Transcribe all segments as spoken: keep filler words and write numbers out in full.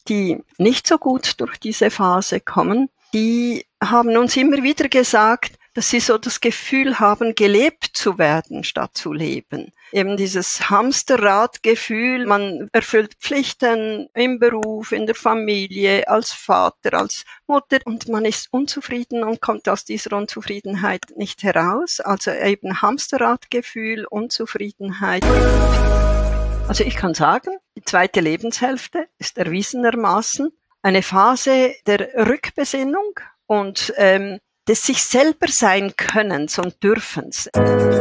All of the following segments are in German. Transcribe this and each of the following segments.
die nicht so gut durch diese Phase kommen, die haben uns immer wieder gesagt, dass sie so das Gefühl haben, gelebt zu werden, statt zu leben. Eben dieses Hamsterrad-Gefühl, man erfüllt Pflichten im Beruf, in der Familie, als Vater, als Mutter und man ist unzufrieden und kommt aus dieser Unzufriedenheit nicht heraus. Also eben Hamsterrad-Gefühl, Unzufriedenheit. Also ich kann sagen, die zweite Lebenshälfte ist erwiesenermaßen eine Phase der Rückbesinnung und ähm, des sich selber sein Könnens und Dürfens.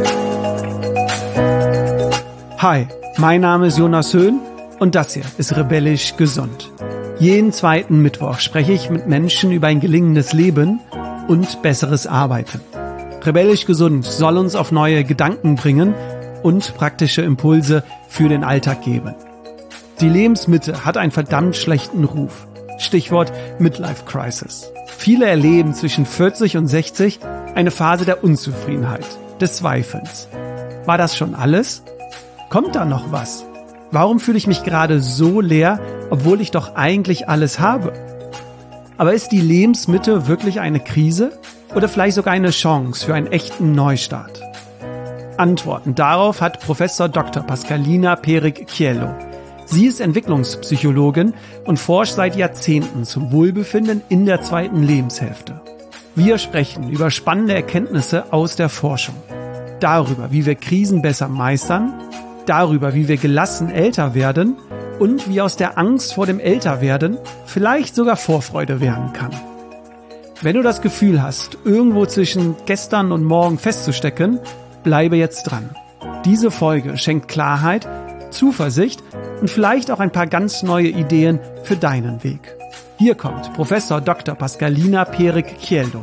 Hi, mein Name ist Jonas Höhn und das hier ist Rebellisch Gesund. Jeden zweiten Mittwoch spreche ich mit Menschen über ein gelingendes Leben und besseres Arbeiten. Rebellisch Gesund soll uns auf neue Gedanken bringen und praktische Impulse für den Alltag geben. Die Lebensmitte hat einen verdammt schlechten Ruf. Stichwort Midlife Crisis. Viele erleben zwischen vierzig und sechzig eine Phase der Unzufriedenheit, des Zweifelns. War das schon alles? Kommt da noch was? Warum fühle ich mich gerade so leer, obwohl ich doch eigentlich alles habe? Aber ist die Lebensmitte wirklich eine Krise oder vielleicht sogar eine Chance für einen echten Neustart? Antworten darauf hat Professor Doktor Pascalina Peric-Chiello. Sie ist Entwicklungspsychologin und forscht seit Jahrzehnten zum Wohlbefinden in der zweiten Lebenshälfte. Wir sprechen über spannende Erkenntnisse aus der Forschung. Darüber, wie wir Krisen besser meistern, darüber, wie wir gelassen älter werden und wie aus der Angst vor dem Älterwerden vielleicht sogar Vorfreude werden kann. Wenn du das Gefühl hast, irgendwo zwischen gestern und morgen festzustecken, bleibe jetzt dran. Diese Folge schenkt Klarheit, Zuversicht und vielleicht auch ein paar ganz neue Ideen für deinen Weg. Hier kommt Professor Doktor Pascalina Peric-Chiello.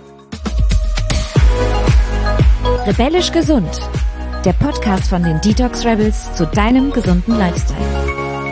Rebellisch Gesund, der Podcast von den Detox Rebels zu deinem gesunden Lifestyle.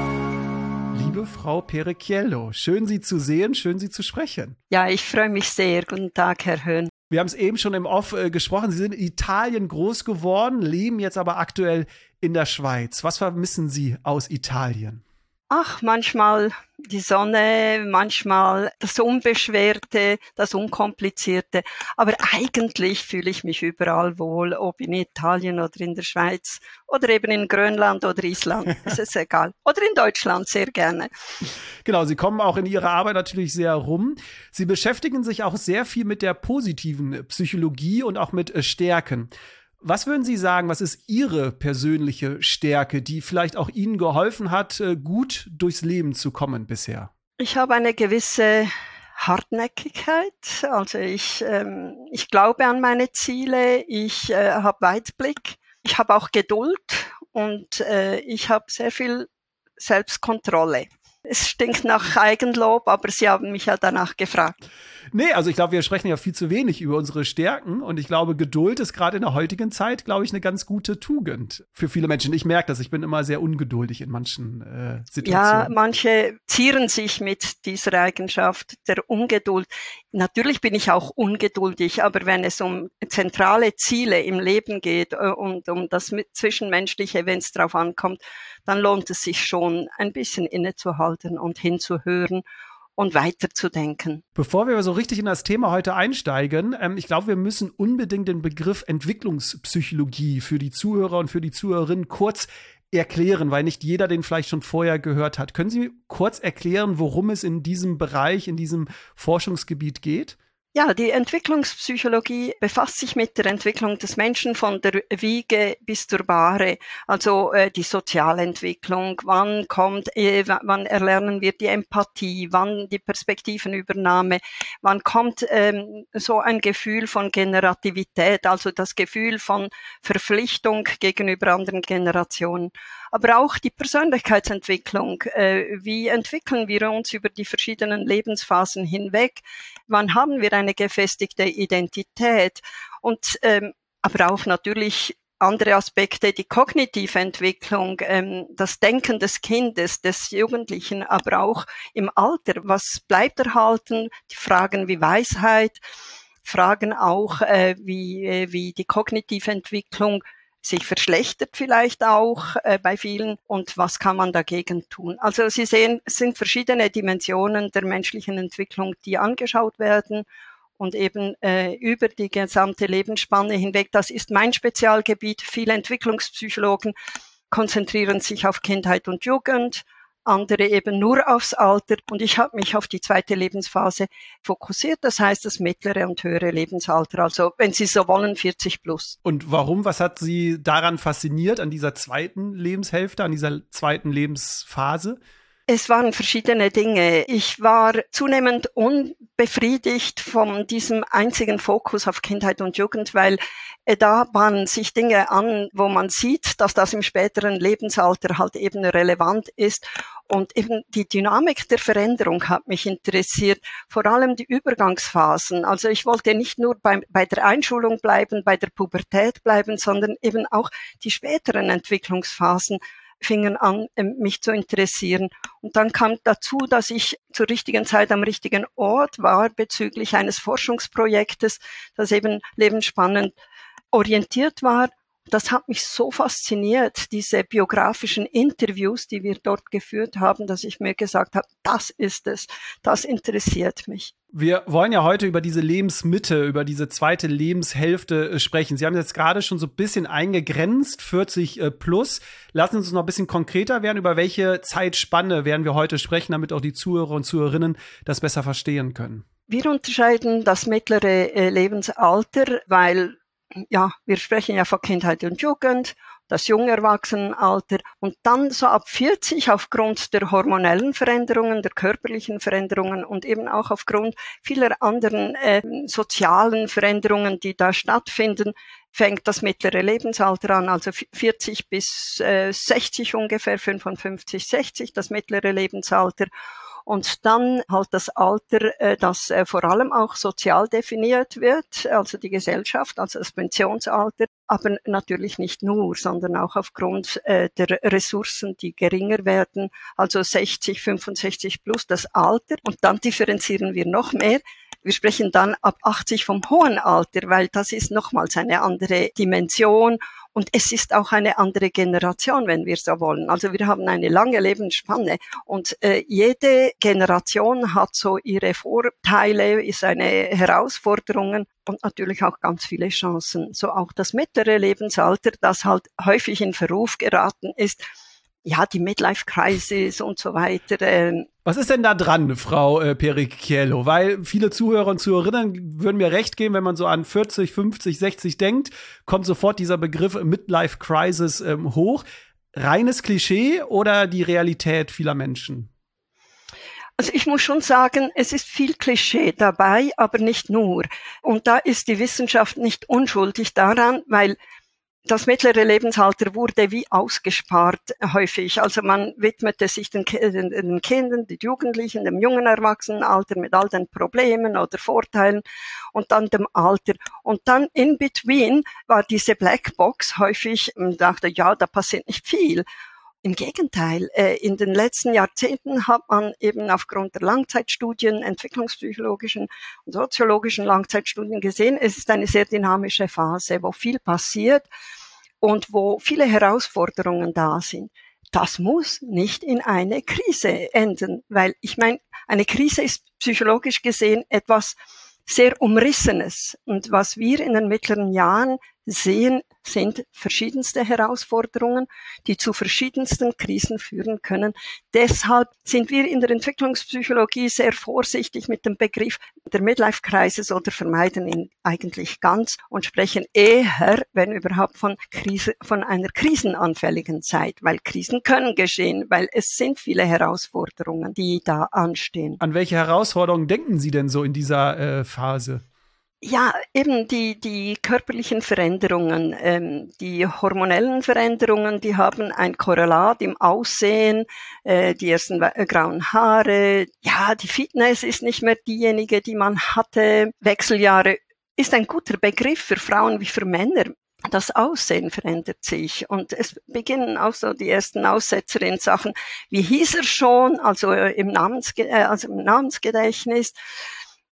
Liebe Frau Peric-Chiello, schön Sie zu sehen, schön Sie zu sprechen. Ja, ich freue mich sehr. Guten Tag, Herr Höhn. Wir haben es eben schon im Off äh, gesprochen. Sie sind in Italien groß geworden, leben jetzt aber aktuell in der Schweiz. Was vermissen Sie aus Italien? Ach, manchmal die Sonne, manchmal das Unbeschwerte, das Unkomplizierte. Aber eigentlich fühle ich mich überall wohl, ob in Italien oder in der Schweiz oder eben in Grönland oder Island. Das ist egal. Oder in Deutschland sehr gerne. Genau, Sie kommen auch in Ihrer Arbeit natürlich sehr rum. Sie beschäftigen sich auch sehr viel mit der positiven Psychologie und auch mit Stärken. Was würden Sie sagen, was ist Ihre persönliche Stärke, die vielleicht auch Ihnen geholfen hat, gut durchs Leben zu kommen bisher? Ich habe eine gewisse Hartnäckigkeit. Also ich, ähm, ich glaube an meine Ziele, ich äh, habe Weitblick, ich habe auch Geduld und äh, ich habe sehr viel Selbstkontrolle. Es stinkt nach Eigenlob, aber Sie haben mich ja danach gefragt. Nee, also ich glaube, wir sprechen ja viel zu wenig über unsere Stärken und ich glaube, Geduld ist gerade in der heutigen Zeit, glaube ich, eine ganz gute Tugend für viele Menschen. Ich merke das, ich bin immer sehr ungeduldig in manchen äh, Situationen. Ja, manche zieren sich mit dieser Eigenschaft der Ungeduld. Natürlich bin ich auch ungeduldig, aber wenn es um zentrale Ziele im Leben geht äh, und um das Zwischenmenschliche, wenn es drauf ankommt, dann lohnt es sich schon, ein bisschen innezuhalten und hinzuhören und weiterzudenken. Bevor wir so richtig in das Thema heute einsteigen, ähm, ich glaube, wir müssen unbedingt den Begriff Entwicklungspsychologie für die Zuhörer und für die Zuhörerinnen kurz erklären, weil nicht jeder den vielleicht schon vorher gehört hat. Können Sie kurz erklären, worum es in diesem Bereich, in diesem Forschungsgebiet geht? Ja, die Entwicklungspsychologie befasst sich mit der Entwicklung des Menschen von der Wiege bis zur Bahre, also äh, die Sozialentwicklung, wann kommt, äh, wann erlernen wir die Empathie, wann die Perspektivenübernahme, wann kommt ähm, so ein Gefühl von Generativität, also das Gefühl von Verpflichtung gegenüber anderen Generationen. Aber auch die Persönlichkeitsentwicklung, äh, wie entwickeln wir uns über die verschiedenen Lebensphasen hinweg, wann haben wir eine gefestigte Identität und ähm, aber auch natürlich andere Aspekte, die kognitive Entwicklung, ähm, das Denken des Kindes, des Jugendlichen, aber auch im Alter, was bleibt erhalten, die Fragen wie Weisheit, Fragen auch äh, wie, äh, wie die kognitive Entwicklung sich verschlechtert vielleicht auch äh, bei vielen und was kann man dagegen tun. Also Sie sehen, es sind verschiedene Dimensionen der menschlichen Entwicklung, die angeschaut werden und eben äh, über die gesamte Lebensspanne hinweg. Das ist mein Spezialgebiet. Viele Entwicklungspsychologen konzentrieren sich auf Kindheit und Jugend, andere eben nur aufs Alter und ich habe mich auf die zweite Lebensphase fokussiert, das heißt das mittlere und höhere Lebensalter, also wenn Sie so wollen vierzig plus. Und warum, was hat Sie daran fasziniert, an dieser zweiten Lebenshälfte, an dieser zweiten Lebensphase? Es waren verschiedene Dinge. Ich war zunehmend unbefriedigt von diesem einzigen Fokus auf Kindheit und Jugend, weil äh, da bahnen sich Dinge an, wo man sieht, dass das im späteren Lebensalter halt eben relevant ist. Und eben die Dynamik der Veränderung hat mich interessiert, vor allem die Übergangsphasen. Also ich wollte nicht nur bei, bei der Einschulung bleiben, bei der Pubertät bleiben, sondern eben auch die späteren Entwicklungsphasen fingen an, mich zu interessieren. Und dann kam dazu, dass ich zur richtigen Zeit am richtigen Ort war bezüglich eines Forschungsprojektes, das eben lebensspannend orientiert war. Das hat mich so fasziniert, diese biografischen Interviews, die wir dort geführt haben, dass ich mir gesagt habe, das ist es, das interessiert mich. Wir wollen ja heute über diese Lebensmitte, über diese zweite Lebenshälfte sprechen. Sie haben jetzt gerade schon so ein bisschen eingegrenzt, vierzig plus. Lassen Sie uns noch ein bisschen konkreter werden. Über welche Zeitspanne werden wir heute sprechen, damit auch die Zuhörer und Zuhörerinnen das besser verstehen können? Wir unterscheiden das mittlere Lebensalter, weil ja, wir sprechen ja von Kindheit und Jugend, das junge Erwachsenenalter und dann so ab vierzig aufgrund der hormonellen Veränderungen, der körperlichen Veränderungen und eben auch aufgrund vieler anderen äh, sozialen Veränderungen, die da stattfinden, fängt das mittlere Lebensalter an, also vierzig bis äh, sechzig ungefähr, fünfundfünfzig, sechzig, das mittlere Lebensalter. Und dann halt das Alter, äh, das äh, vor allem auch sozial definiert wird, also die Gesellschaft, also das Pensionsalter, aber natürlich nicht nur, sondern auch aufgrund äh, der Ressourcen, die geringer werden, also sechzig, fünfundsechzig plus das Alter. Und dann differenzieren wir noch mehr. Wir sprechen dann ab achtzig vom hohen Alter, weil das ist nochmals eine andere Dimension. Und es ist auch eine andere Generation, wenn wir so wollen. Also wir haben eine lange Lebensspanne und äh, jede Generation hat so ihre Vorteile, seine Herausforderungen und natürlich auch ganz viele Chancen. So auch das mittlere Lebensalter, das halt häufig in Verruf geraten ist. Ja, die Midlife-Crisis und so weiter. Ähm. Was ist denn da dran, Frau äh, Pericchiello? Weil viele Zuhörer und Zuhörerinnen würden mir recht geben, wenn man so an vierzig, fünfzig, sechzig denkt, kommt sofort dieser Begriff Midlife-Crisis ähm, hoch. Reines Klischee oder die Realität vieler Menschen? Also ich muss schon sagen, es ist viel Klischee dabei, aber nicht nur. Und da ist die Wissenschaft nicht unschuldig daran, weil das mittlere Lebensalter wurde wie ausgespart häufig. Also man widmete sich den, den, den Kindern, den Jugendlichen, dem jungen Erwachsenenalter mit all den Problemen oder Vorteilen und dann dem Alter. Und dann in between war diese Blackbox häufig, man dachte, ja, da passiert nicht viel. Im Gegenteil, äh, in den letzten Jahrzehnten hat man eben aufgrund der Langzeitstudien, entwicklungspsychologischen und soziologischen Langzeitstudien gesehen, es ist eine sehr dynamische Phase, wo viel passiert und wo viele Herausforderungen da sind. Das muss nicht in eine Krise enden, weil ich meine, eine Krise ist psychologisch gesehen etwas sehr Umrissenes. Und was wir in den mittleren Jahren sehen, sind verschiedenste Herausforderungen, die zu verschiedensten Krisen führen können. Deshalb sind wir in der Entwicklungspsychologie sehr vorsichtig mit dem Begriff der Midlife-Crisis oder vermeiden ihn eigentlich ganz und sprechen eher, wenn überhaupt, von Krise, von einer krisenanfälligen Zeit, weil Krisen können geschehen, weil es sind viele Herausforderungen, die da anstehen. An welche Herausforderungen denken Sie denn so in dieser äh, Phase? Ja, eben die, die körperlichen Veränderungen, ähm, die hormonellen Veränderungen, die haben ein Korrelat im Aussehen, äh, die ersten äh, grauen Haare, ja, die Fitness ist nicht mehr diejenige, die man hatte. Wechseljahre ist ein guter Begriff für Frauen wie für Männer. Das Aussehen verändert sich und es beginnen auch so die ersten Aussetzer in Sachen, wie hieß er schon, also im, Namensge- äh, also im Namensgedächtnis.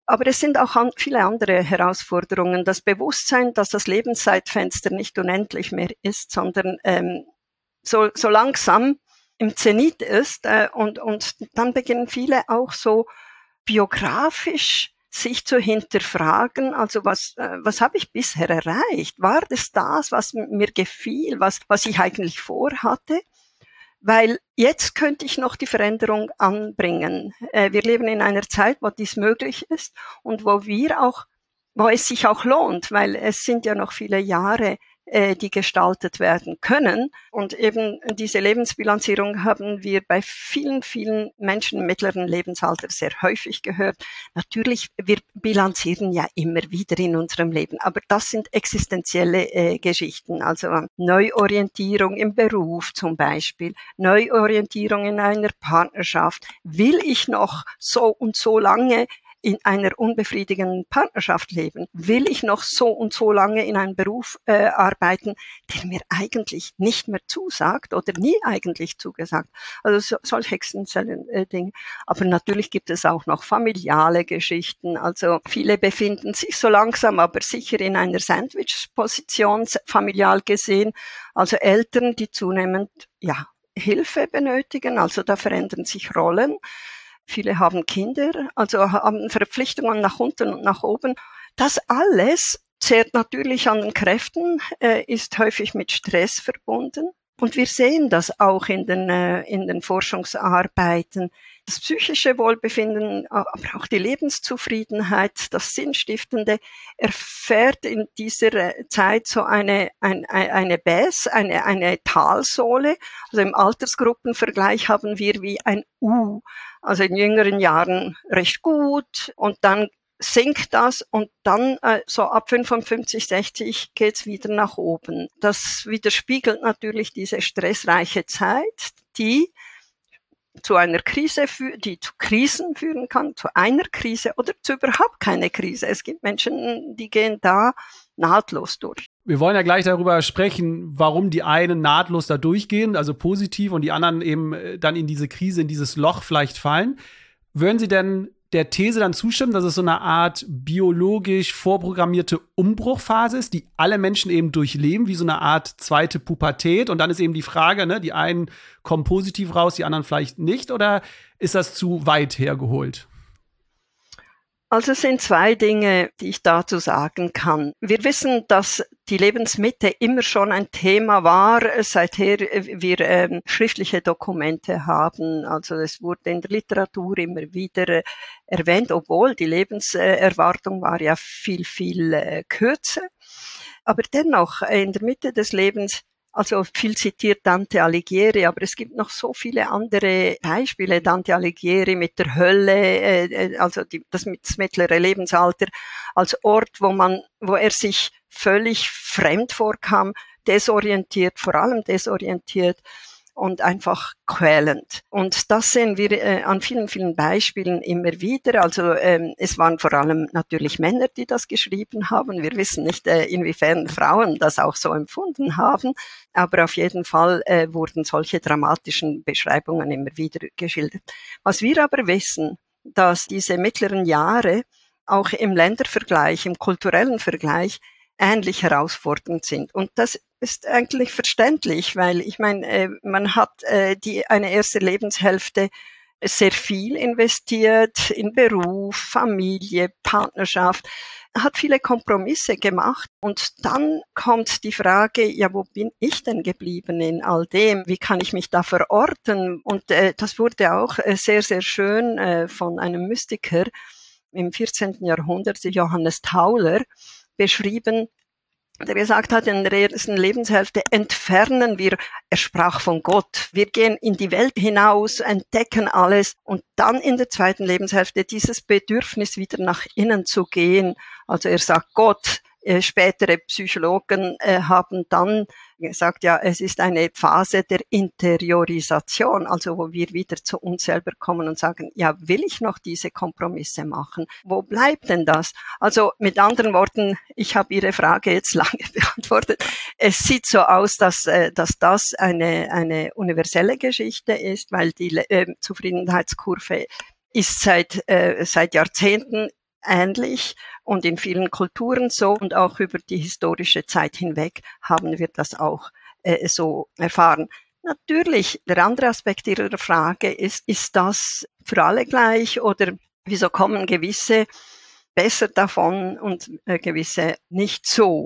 Aber es sind auch an, viele andere Herausforderungen. Das Bewusstsein, dass das Lebenszeitfenster nicht unendlich mehr ist, sondern ähm, so, so langsam im Zenit ist. Äh, und, und dann beginnen viele auch so biografisch sich zu hinterfragen, also was, äh, was habe ich bisher erreicht? War das das, was mir gefiel, was, was ich eigentlich vorhatte? Weil jetzt könnte ich noch die Veränderung anbringen. Äh, wir leben in einer Zeit, wo dies möglich ist und wo wir auch, wo es sich auch lohnt, weil es sind ja noch viele Jahre, äh, die gestaltet werden können. Und eben diese Lebensbilanzierung haben wir bei vielen, vielen Menschen im mittleren Lebensalter sehr häufig gehört. Natürlich, wir bilanzieren ja immer wieder in unserem Leben, aber das sind existenzielle äh, Geschichten. Also Neuorientierung im Beruf zum Beispiel, Neuorientierung in einer Partnerschaft. Will ich noch so und so lange in einer unbefriedigenden Partnerschaft leben? Will ich noch so und so lange in einem Beruf äh, arbeiten, der mir eigentlich nicht mehr zusagt oder nie eigentlich zugesagt? Also so, solche existenziellen äh, Dinge. Aber natürlich gibt es auch noch familiale Geschichten. Also viele befinden sich so langsam, aber sicher in einer Sandwich-Position, familial gesehen. Also Eltern, die zunehmend ja Hilfe benötigen. Also da verändern sich Rollen. Viele haben Kinder, also haben Verpflichtungen nach unten und nach oben. Das alles zehrt natürlich an den Kräften, äh, ist häufig mit Stress verbunden. Und wir sehen das auch in den, äh, in den Forschungsarbeiten. Das psychische Wohlbefinden, aber auch die Lebenszufriedenheit, das Sinnstiftende, erfährt in dieser Zeit so eine, ein, eine Baisse, eine, eine Talsohle. Also im Altersgruppenvergleich haben wir wie ein U. Also in jüngeren Jahren recht gut und dann sinkt das und dann äh, so ab fünfundfünfzig, sechzig geht's wieder nach oben. Das widerspiegelt natürlich diese stressreiche Zeit, die zu einer Krise führt, die zu Krisen führen kann, zu einer Krise oder zu überhaupt keine Krise. Es gibt Menschen, die gehen da nahtlos durch. Wir wollen ja gleich darüber sprechen, warum die einen nahtlos da durchgehen, also positiv, und die anderen eben dann in diese Krise, in dieses Loch vielleicht fallen. Würden Sie denn der These dann zustimmen, dass es so eine Art biologisch vorprogrammierte Umbruchphase ist, die alle Menschen eben durchleben, wie so eine Art zweite Pubertät? Und dann ist eben die Frage, ne, die einen kommen positiv raus, die anderen vielleicht nicht, oder ist das zu weit hergeholt? Also es sind zwei Dinge, die ich dazu sagen kann. Wir wissen, dass die Lebensmitte immer schon ein Thema war, seither wir ähm, schriftliche Dokumente haben. Also es wurde in der Literatur immer wieder äh, erwähnt, obwohl die Lebenserwartung war ja viel, viel äh, kürzer. Aber dennoch, äh, in der Mitte des Lebens, also viel zitiert Dante Alighieri, aber es gibt noch so viele andere Beispiele. Dante Alighieri mit der Hölle, äh, also die, das, das mittlere Lebensalter, als Ort, wo man, wo er sich völlig fremd vorkam, desorientiert, vor allem desorientiert und einfach quälend. Und das sehen wir äh, an vielen, vielen Beispielen immer wieder. Also ähm, es waren vor allem natürlich Männer, die das geschrieben haben. Wir wissen nicht, äh, inwiefern Frauen das auch so empfunden haben. Aber auf jeden Fall äh, wurden solche dramatischen Beschreibungen immer wieder geschildert. Was wir aber wissen, dass diese mittleren Jahre auch im Ländervergleich, im kulturellen Vergleich ähnlich herausfordernd sind. Und das ist eigentlich verständlich, weil ich meine, äh, man hat äh, die eine erste Lebenshälfte sehr viel investiert in Beruf, Familie, Partnerschaft, hat viele Kompromisse gemacht und dann kommt die Frage, ja, wo bin ich denn geblieben in all dem? Wie kann ich mich da verorten? Und äh, das wurde auch äh, sehr, sehr schön äh, von einem Mystiker im vierzehnten Jahrhundert, Johannes Tauler, beschrieben, der gesagt hat, in der ersten Lebenshälfte entfernen wir, er sprach von Gott, wir gehen in die Welt hinaus, entdecken alles und dann in der zweiten Lebenshälfte dieses Bedürfnis wieder nach innen zu gehen. Also er sagt Gott, äh, spätere Psychologen äh, haben dann gesagt, ja, es ist eine Phase der Interiorisation, also wo wir wieder zu uns selber kommen und sagen, ja, will ich noch diese Kompromisse machen? Wo bleibt denn das? Also mit anderen Worten, ich habe Ihre Frage jetzt lange beantwortet. Es sieht so aus, dass, äh, dass das eine, eine universelle Geschichte ist, weil die äh, Zufriedenheitskurve ist seit, äh, seit Jahrzehnten ähnlich und in vielen Kulturen so und auch über die historische Zeit hinweg haben wir das auch äh, so erfahren. Natürlich, der andere Aspekt Ihrer Frage ist, ist das für alle gleich oder wieso kommen gewisse besser davon und äh, gewisse nicht so?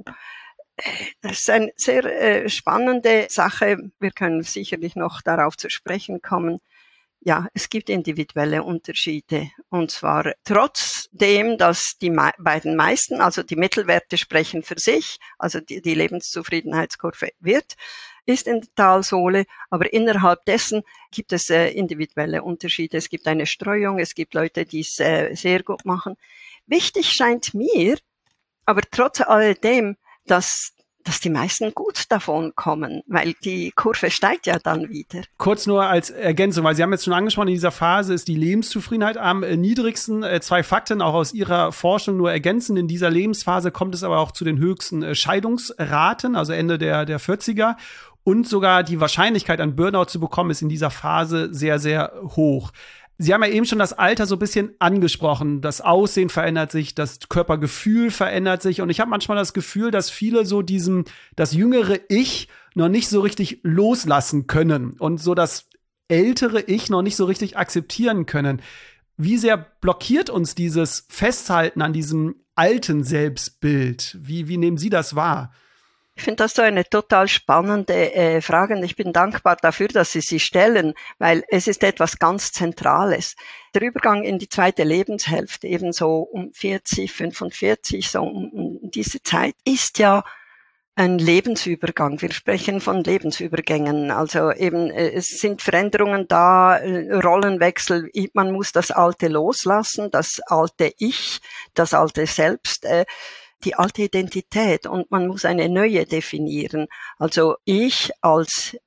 Das ist eine sehr äh, spannende Sache. Wir können sicherlich noch darauf zu sprechen kommen. Ja, es gibt individuelle Unterschiede. Und zwar trotzdem, dass die me- beiden meisten, also die Mittelwerte sprechen für sich, also die, die Lebenszufriedenheitskurve wird, ist in der Talsohle, aber innerhalb dessen gibt es äh, individuelle Unterschiede. Es gibt eine Streuung, es gibt Leute, die es äh, sehr gut machen. Wichtig scheint mir, aber trotz alledem, dass dass die meisten gut davon kommen, weil die Kurve steigt ja dann wieder. Kurz nur als Ergänzung, weil Sie haben jetzt schon angesprochen, in dieser Phase ist die Lebenszufriedenheit am niedrigsten. Zwei Fakten auch aus Ihrer Forschung nur ergänzen. In dieser Lebensphase kommt es aber auch zu den höchsten Scheidungsraten, also Ende der, der vierziger. Und sogar die Wahrscheinlichkeit, an Burnout zu bekommen, ist in dieser Phase sehr, sehr hoch. Sie haben ja eben schon das Alter so ein bisschen angesprochen. Das Aussehen verändert sich, das Körpergefühl verändert sich. Und ich habe manchmal das Gefühl, dass viele so diesem, das jüngere Ich noch nicht so richtig loslassen können und so das ältere Ich noch nicht so richtig akzeptieren können. Wie sehr blockiert uns dieses Festhalten an diesem alten Selbstbild? Wie, wie nehmen Sie das wahr? Ich finde das so eine total spannende äh, Frage und ich bin dankbar dafür, dass Sie sie stellen, weil es ist etwas ganz Zentrales. Der Übergang in die zweite Lebenshälfte, ebenso um vierzig, fünfundvierzig, so um, um diese Zeit, ist ja ein Lebensübergang. Wir sprechen von Lebensübergängen. Also eben, äh, es sind Veränderungen da, äh, Rollenwechsel. Man muss das Alte loslassen, das alte Ich, das alte Selbst, äh, die alte Identität und man muss eine neue definieren. Also ich als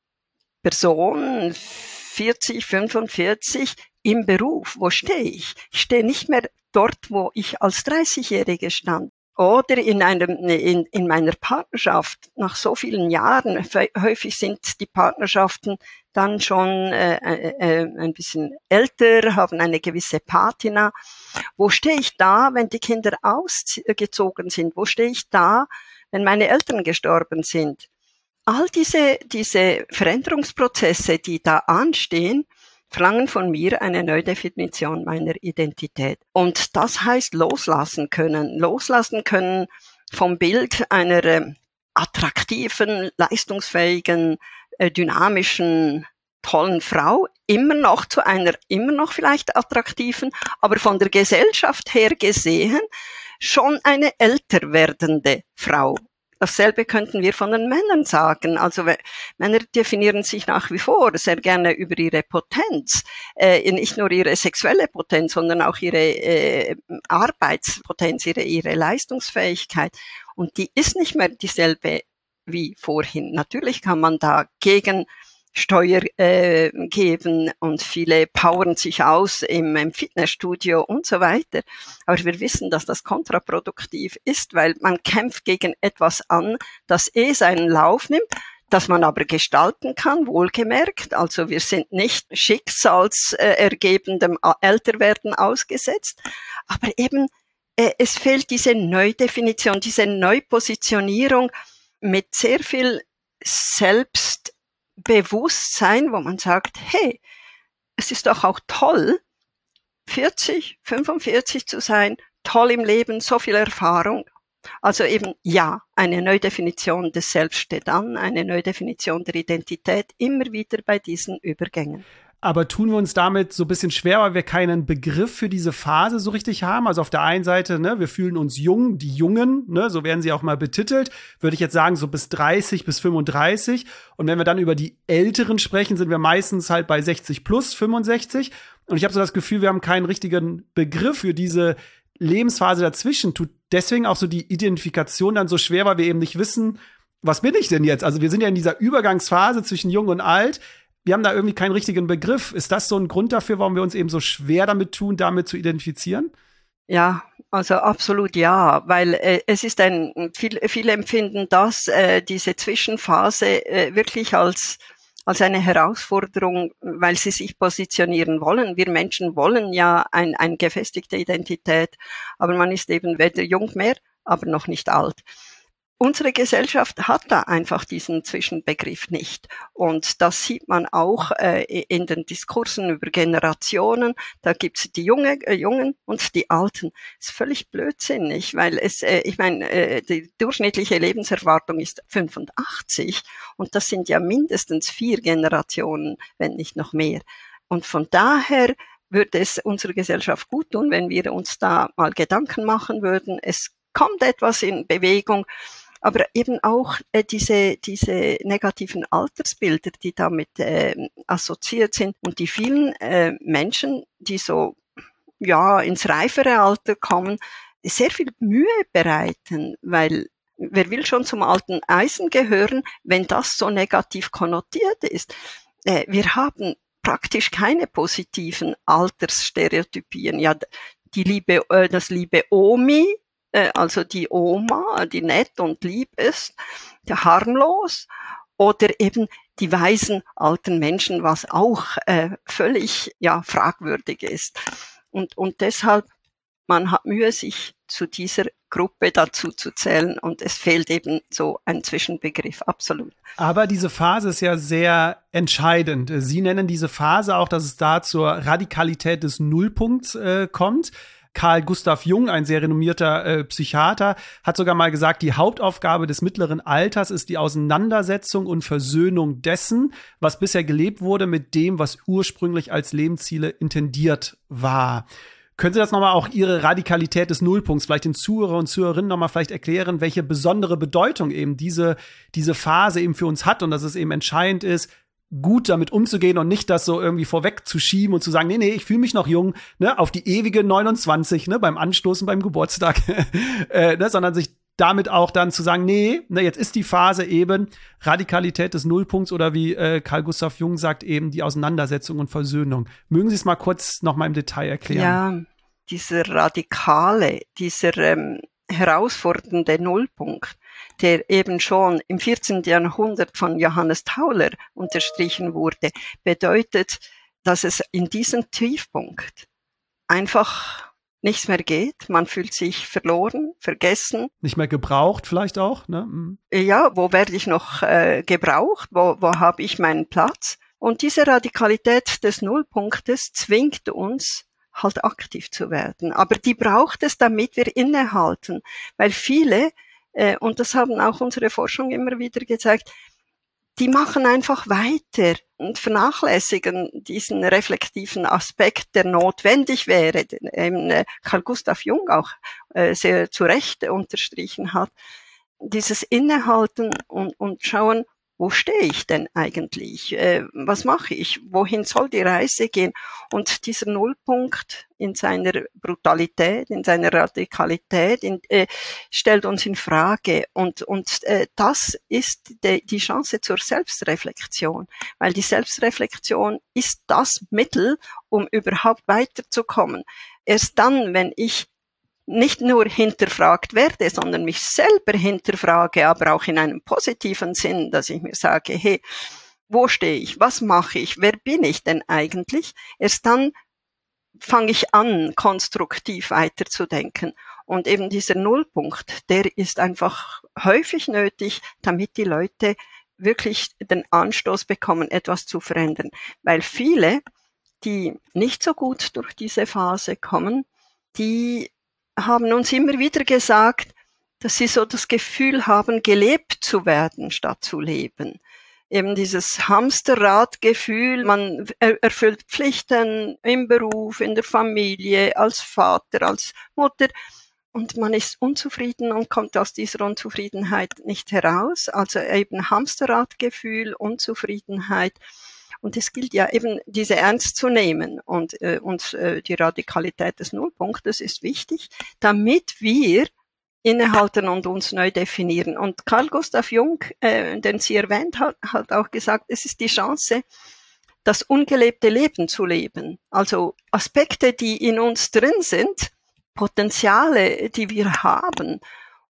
Person vierzig, fünfundvierzig im Beruf, wo stehe ich? Ich stehe nicht mehr dort, wo ich als dreißigjährige stand. Oder in einem, in, in meiner Partnerschaft, nach so vielen Jahren, häufig sind die Partnerschaften dann schon äh, äh, ein bisschen älter, haben eine gewisse Patina. Wo stehe ich da, wenn die Kinder ausgezogen sind? Wo stehe ich da, wenn meine Eltern gestorben sind? All diese, diese Veränderungsprozesse, die da anstehen, verlangen von mir eine Neudefinition meiner Identität. Und das heißt loslassen können. Loslassen können vom Bild einer äh, attraktiven, leistungsfähigen, äh, dynamischen, tollen Frau, immer noch zu einer, immer noch vielleicht attraktiven, aber von der Gesellschaft her gesehen, schon eine älter werdende Frau. Dasselbe könnten wir von den Männern sagen. Also Männer definieren sich nach wie vor sehr gerne über ihre Potenz, äh, nicht nur ihre sexuelle Potenz, sondern auch ihre äh, Arbeitspotenz, ihre, ihre Leistungsfähigkeit. Und die ist nicht mehr dieselbe wie vorhin. Natürlich kann man da gegen Steuer äh, geben und viele powern sich aus im, im Fitnessstudio und so weiter. Aber wir wissen, dass das kontraproduktiv ist, weil man kämpft gegen etwas an, das eh seinen Lauf nimmt, das man aber gestalten kann, wohlgemerkt. Also wir sind nicht schicksalsergebendem Älterwerden ausgesetzt, aber eben äh, es fehlt diese Neudefinition, diese Neupositionierung mit sehr viel Selbst Bewusstsein, wo man sagt, hey, es ist doch auch toll, vierzig, fünfundvierzig zu sein, toll im Leben, so viel Erfahrung. Also eben, ja, eine Neudefinition des Selbst steht an, eine Neudefinition der Identität, immer wieder bei diesen Übergängen. Aber tun wir uns damit so ein bisschen schwer, weil wir keinen Begriff für diese Phase so richtig haben? Also auf der einen Seite, ne, wir fühlen uns jung, die Jungen, ne, so werden sie auch mal betitelt, würde ich jetzt sagen, so bis dreißig, bis fünfunddreißig. Und wenn wir dann über die Älteren sprechen, sind wir meistens halt bei sechzig plus, fünfundsechzig. Und ich habe so das Gefühl, wir haben keinen richtigen Begriff für diese Lebensphase dazwischen. Tut deswegen auch so die Identifikation dann so schwer, weil wir eben nicht wissen, was bin ich denn jetzt? Also wir sind ja in dieser Übergangsphase zwischen jung und alt. Wir haben da irgendwie keinen richtigen Begriff. Ist das so ein Grund dafür, warum wir uns eben so schwer damit tun, damit zu identifizieren? Ja, also absolut ja, weil äh, es ist ein, viel, viele empfinden das, äh, diese Zwischenphase äh, wirklich als als eine Herausforderung, weil sie sich positionieren wollen. Wir Menschen wollen ja ein, eine gefestigte Identität, aber man ist eben weder jung mehr, aber noch nicht alt. Unsere Gesellschaft hat da einfach diesen Zwischenbegriff nicht. Und das sieht man auch äh, in den Diskursen über Generationen. Da gibt's die Junge, äh, Jungen und die Alten. Das ist völlig blödsinnig, weil es, äh, ich meine, äh, die durchschnittliche Lebenserwartung ist fünfundachtzig und das sind ja mindestens vier Generationen, wenn nicht noch mehr. Und von daher würde es unserer Gesellschaft gut tun, wenn wir uns da mal Gedanken machen würden. Es kommt etwas in Bewegung. Aber eben auch äh, diese diese negativen Altersbilder, die damit äh, assoziiert sind und die vielen äh, Menschen, die so ja ins reifere Alter kommen, sehr viel Mühe bereiten, weil wer will schon zum alten Eisen gehören, wenn das so negativ konnotiert ist? Äh, wir haben praktisch keine positiven Altersstereotypien. Ja, die liebe äh, das liebe Omi, also die Oma, die nett und lieb ist, der harmlos, oder eben die weisen alten Menschen, was auch äh, völlig ja fragwürdig ist. Und und deshalb, man hat Mühe, sich zu dieser Gruppe dazu zu zählen, und es fehlt eben so ein Zwischenbegriff, absolut. Aber diese Phase ist ja sehr entscheidend. Sie nennen diese Phase auch, dass es da zur Radikalität des Nullpunkts äh, kommt. Carl Gustav Jung, ein sehr renommierter äh, Psychiater, hat sogar mal gesagt, die Hauptaufgabe des mittleren Alters ist die Auseinandersetzung und Versöhnung dessen, was bisher gelebt wurde, mit dem, was ursprünglich als Lebensziele intendiert war. Können Sie das nochmal, auch Ihre Radikalität des Nullpunkts, vielleicht den Zuhörer und Zuhörerinnen nochmal vielleicht erklären, welche besondere Bedeutung eben diese, diese Phase eben für uns hat und dass es eben entscheidend ist, gut damit umzugehen und nicht das so irgendwie vorwegzuschieben und zu sagen, nee, nee, ich fühle mich noch jung, ne, auf die ewige neunundzwanzig, ne, beim Anstoßen, beim Geburtstag, äh, ne, sondern sich damit auch dann zu sagen, nee, ne, jetzt ist die Phase eben Radikalität des Nullpunkts oder wie äh, Carl Gustav Jung sagt, eben die Auseinandersetzung und Versöhnung. Mögen Sie es mal kurz noch mal im Detail erklären? Ja, dieser radikale, dieser ähm, herausfordernde Nullpunkt, der eben schon im vierzehnten Jahrhundert von Johannes Tauler unterstrichen wurde, bedeutet, dass es in diesem Tiefpunkt einfach nichts mehr geht. Man fühlt sich verloren, vergessen. Nicht mehr gebraucht vielleicht auch, ne? Mhm. Ja, wo werde ich noch äh, gebraucht? Wo, wo habe ich meinen Platz? Und diese Radikalität des Nullpunktes zwingt uns, halt aktiv zu werden. Aber die braucht es, damit wir innehalten, weil viele, äh, und das haben auch unsere Forschung immer wieder gezeigt, die machen einfach weiter und vernachlässigen diesen reflektiven Aspekt, der notwendig wäre, den eben äh, Carl Gustav Jung auch äh, sehr zu Recht unterstrichen hat. Dieses Innehalten und, und schauen, wo stehe ich denn eigentlich? Äh, was mache ich? Wohin soll die Reise gehen? Und dieser Nullpunkt in seiner Brutalität, in seiner Radikalität, in, äh, stellt uns in Frage. Und, und äh, das ist de, die Chance zur Selbstreflexion, weil die Selbstreflexion ist das Mittel, um überhaupt weiterzukommen. Erst dann, wenn ich nicht nur hinterfragt werde, sondern mich selber hinterfrage, aber auch in einem positiven Sinn, dass ich mir sage, hey, wo stehe ich? Was mache ich? Wer bin ich denn eigentlich? Erst dann fange ich an, konstruktiv weiterzudenken. Und eben dieser Nullpunkt, der ist einfach häufig nötig, damit die Leute wirklich den Anstoß bekommen, etwas zu verändern. Weil viele, die nicht so gut durch diese Phase kommen, die haben uns immer wieder gesagt, dass sie so das Gefühl haben, gelebt zu werden, statt zu leben. Eben dieses Hamsterradgefühl, man erfüllt Pflichten im Beruf, in der Familie, als Vater, als Mutter, und man ist unzufrieden und kommt aus dieser Unzufriedenheit nicht heraus. Also eben Hamsterradgefühl, Unzufriedenheit. Und es gilt ja eben, diese ernst zu nehmen. Und, äh, und äh, die Radikalität des Nullpunktes ist wichtig, damit wir innehalten und uns neu definieren. Und Carl Gustav Jung, äh, den Sie erwähnt hat, hat auch gesagt, es ist die Chance, das ungelebte Leben zu leben. Also Aspekte, die in uns drin sind, Potenziale, die wir haben,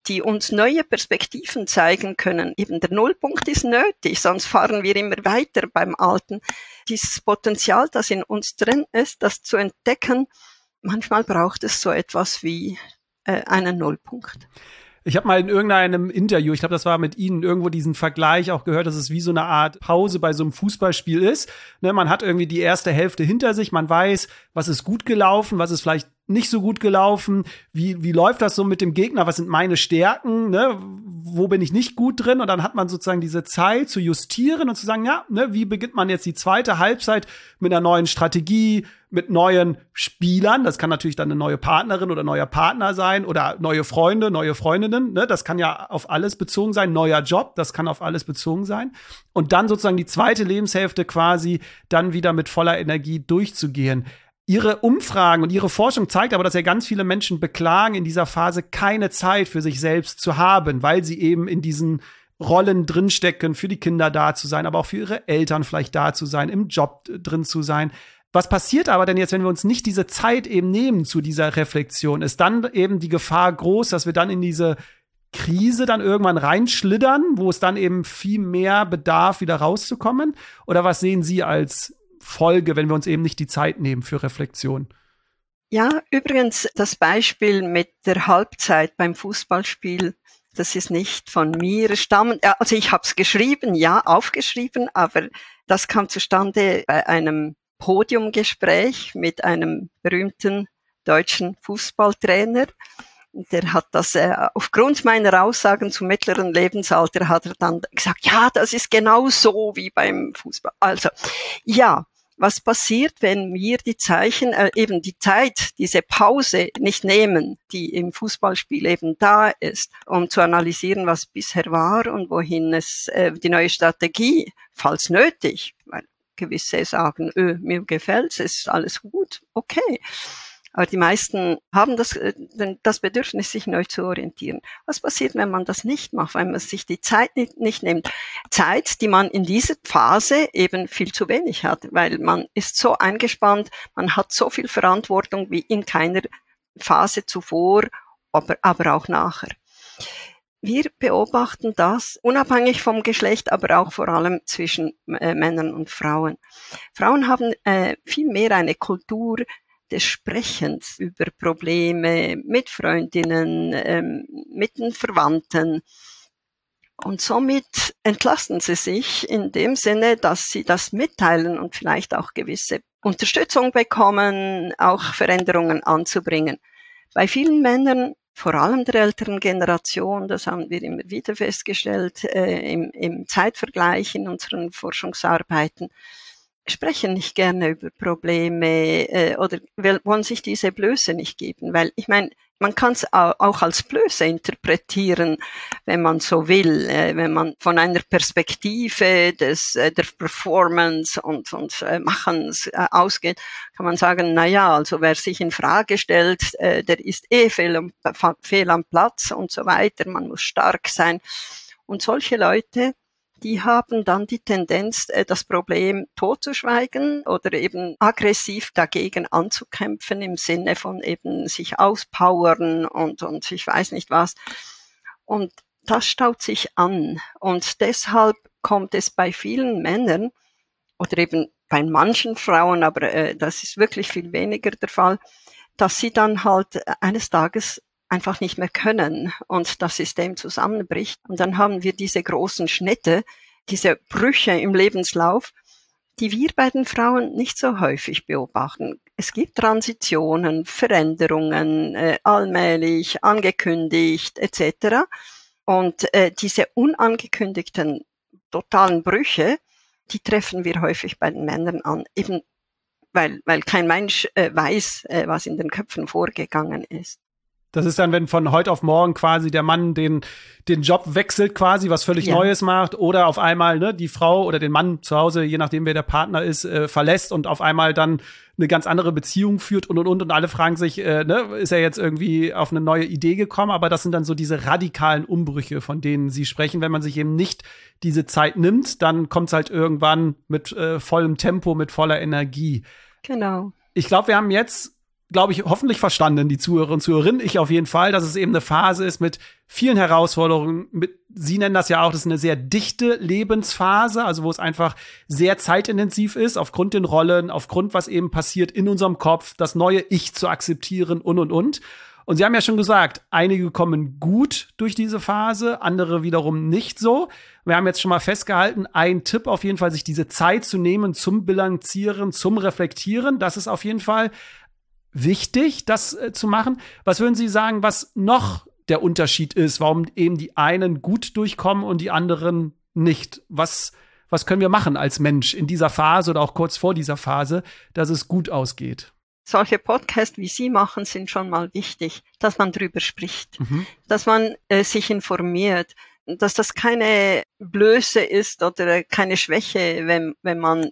die uns neue Perspektiven zeigen können. Eben der Nullpunkt ist nötig, sonst fahren wir immer weiter beim Alten. Dieses Potenzial, das in uns drin ist, das zu entdecken, manchmal braucht es so etwas wie äh, einen Nullpunkt. Ich habe mal in irgendeinem Interview, ich glaube, das war mit Ihnen, irgendwo diesen Vergleich auch gehört, dass es wie so eine Art Pause bei so einem Fußballspiel ist. Ne, man hat irgendwie die erste Hälfte hinter sich, man weiß, was ist gut gelaufen, was ist vielleicht nicht so gut gelaufen, wie wie läuft das so mit dem Gegner, was sind meine Stärken, ne? Wo bin ich nicht gut drin, und dann hat man sozusagen diese Zeit zu justieren und zu sagen, ja, ne, wie beginnt man jetzt die zweite Halbzeit mit einer neuen Strategie, mit neuen Spielern, das kann natürlich dann eine neue Partnerin oder neuer Partner sein oder neue Freunde, neue Freundinnen, ne? Das kann ja auf alles bezogen sein, neuer Job, das kann auf alles bezogen sein, und dann sozusagen die zweite Lebenshälfte quasi dann wieder mit voller Energie durchzugehen. Ihre Umfragen und Ihre Forschung zeigt aber, dass ja ganz viele Menschen beklagen, in dieser Phase keine Zeit für sich selbst zu haben, weil sie eben in diesen Rollen drinstecken, für die Kinder da zu sein, aber auch für ihre Eltern vielleicht da zu sein, im Job drin zu sein. Was passiert aber denn jetzt, wenn wir uns nicht diese Zeit eben nehmen zu dieser Reflexion? Ist dann eben die Gefahr groß, dass wir dann in diese Krise dann irgendwann reinschlittern, wo es dann eben viel mehr bedarf, wieder rauszukommen? Oder was sehen Sie als Folge, wenn wir uns eben nicht die Zeit nehmen für Reflexion? Ja, übrigens das Beispiel mit der Halbzeit beim Fußballspiel, das ist nicht von mir stammend. Also ich habe es geschrieben, ja, aufgeschrieben, aber das kam zustande bei einem Podiumgespräch mit einem berühmten deutschen Fußballtrainer. Der hat das, äh, aufgrund meiner Aussagen zum mittleren Lebensalter hat er dann gesagt, ja, das ist genau so wie beim Fußball. Also, ja, was passiert, wenn wir die Zeichen, äh, eben die Zeit, diese Pause nicht nehmen, die im Fußballspiel eben da ist, um zu analysieren, was bisher war und wohin es, äh, die neue Strategie, falls nötig, weil gewisse sagen, öh, mir gefällt's, ist alles gut, okay. Aber die meisten haben das, das Bedürfnis, sich neu zu orientieren. Was passiert, wenn man das nicht macht, wenn man sich die Zeit nicht, nicht nimmt? Zeit, die man in dieser Phase eben viel zu wenig hat, weil man ist so eingespannt, man hat so viel Verantwortung wie in keiner Phase zuvor, aber, aber auch nachher. Wir beobachten das unabhängig vom Geschlecht, aber auch vor allem zwischen äh, Männern und Frauen. Frauen haben äh, viel mehr eine Kultur des Sprechens über Probleme mit Freundinnen, ähm, mit den Verwandten. Und somit entlasten sie sich in dem Sinne, dass sie das mitteilen und vielleicht auch gewisse Unterstützung bekommen, auch Veränderungen anzubringen. Bei vielen Männern, vor allem der älteren Generation, das haben wir immer wieder festgestellt, äh, im, im Zeitvergleich in unseren Forschungsarbeiten, sprechen nicht gerne über Probleme äh, oder wollen sich diese Blöße nicht geben, weil ich meine, man kann es auch als Blöße interpretieren, wenn man so will, äh, wenn man von einer Perspektive des äh, der Performance und und äh, Machens äh, ausgeht, kann man sagen, na ja, also wer sich in Frage stellt, äh, der ist eh fehl am, fehl am Platz und so weiter, man muss stark sein. Und solche Leute, die haben dann die Tendenz, das Problem totzuschweigen oder eben aggressiv dagegen anzukämpfen im Sinne von eben sich auspowern und, und ich weiß nicht was. Und das staut sich an. Und deshalb kommt es bei vielen Männern oder eben bei manchen Frauen, aber äh, das ist wirklich viel weniger der Fall, dass sie dann halt eines Tages einfach nicht mehr können und das System zusammenbricht. Und dann haben wir diese großen Schnitte, diese Brüche im Lebenslauf, die wir bei den Frauen nicht so häufig beobachten. Es gibt Transitionen, Veränderungen, äh, allmählich, angekündigt et cetera. Und äh, diese unangekündigten totalen Brüche, die treffen wir häufig bei den Männern an, eben weil, weil kein Mensch äh, weiß, äh, was in den Köpfen vorgegangen ist. Das ist dann, wenn von heute auf morgen quasi der Mann den den Job wechselt quasi, was völlig ja. Neues macht, oder auf einmal ne, die Frau oder den Mann zu Hause, je nachdem wer der Partner ist, äh, verlässt und auf einmal dann eine ganz andere Beziehung führt und und und und alle fragen sich, äh, ne, ist er jetzt irgendwie auf eine neue Idee gekommen? Aber das sind dann so diese radikalen Umbrüche, von denen Sie sprechen. Wenn man sich eben nicht diese Zeit nimmt, dann kommt es halt irgendwann mit äh, vollem Tempo, mit voller Energie. Genau. Ich glaube, wir haben jetzt glaube ich, hoffentlich verstanden, die Zuhörer und Zuhörerinnen, ich auf jeden Fall, dass es eben eine Phase ist mit vielen Herausforderungen. Mit, Sie nennen das ja auch, das ist eine sehr dichte Lebensphase, also wo es einfach sehr zeitintensiv ist, aufgrund den Rollen, aufgrund, was eben passiert in unserem Kopf, das neue Ich zu akzeptieren und, und, und. Und Sie haben ja schon gesagt, einige kommen gut durch diese Phase, andere wiederum nicht so. Wir haben jetzt schon mal festgehalten, ein Tipp auf jeden Fall, sich diese Zeit zu nehmen zum Bilanzieren, zum Reflektieren. Das ist auf jeden Fall wichtig, das äh, zu machen. Was würden Sie sagen, was noch der Unterschied ist, warum eben die einen gut durchkommen und die anderen nicht? Was, was können wir machen als Mensch in dieser Phase oder auch kurz vor dieser Phase, dass es gut ausgeht? Solche Podcasts, wie Sie machen, sind schon mal wichtig, dass man drüber spricht, Mhm. dass man äh, sich informiert, dass das keine Blöße ist oder keine Schwäche, wenn, wenn man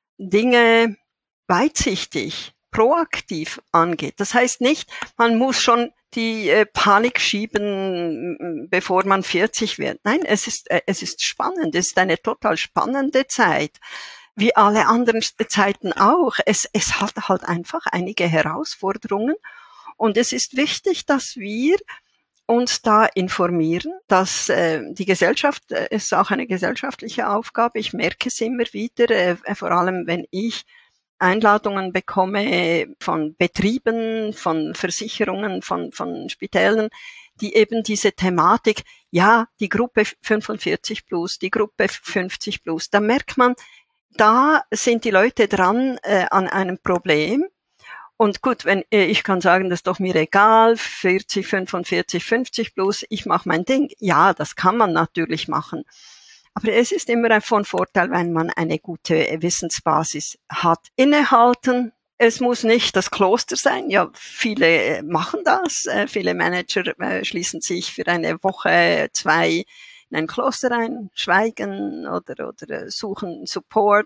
Dinge weitsichtig, proaktiv angeht. Das heißt nicht, man muss schon die äh, Panik schieben, bevor man vierzig wird. Nein, es ist, äh, es ist spannend, es ist eine total spannende Zeit. Wie alle anderen Zeiten auch. Es, es hat halt einfach einige Herausforderungen. Und es ist wichtig, dass wir uns da informieren, dass äh, die Gesellschaft äh, ist auch eine gesellschaftliche Aufgabe. Ich merke es immer wieder, äh, vor allem wenn ich Einladungen bekomme von Betrieben, von Versicherungen, von, von Spitälern, die eben diese Thematik, ja, die Gruppe fünfundvierzig plus, die Gruppe fünfzig plus, da merkt man, da sind die Leute dran äh, an einem Problem. Und gut, wenn äh, ich kann sagen, das ist doch mir egal, vierzig, fünfundvierzig, fünfzig plus, ich mache mein Ding. Ja, das kann man natürlich machen. Aber es ist immer von Vorteil, wenn man eine gute Wissensbasis hat. Innehalten, es muss nicht das Kloster sein. Ja, viele machen das. Viele Manager schließen sich für eine Woche, zwei in ein Kloster ein, schweigen oder, oder suchen Support.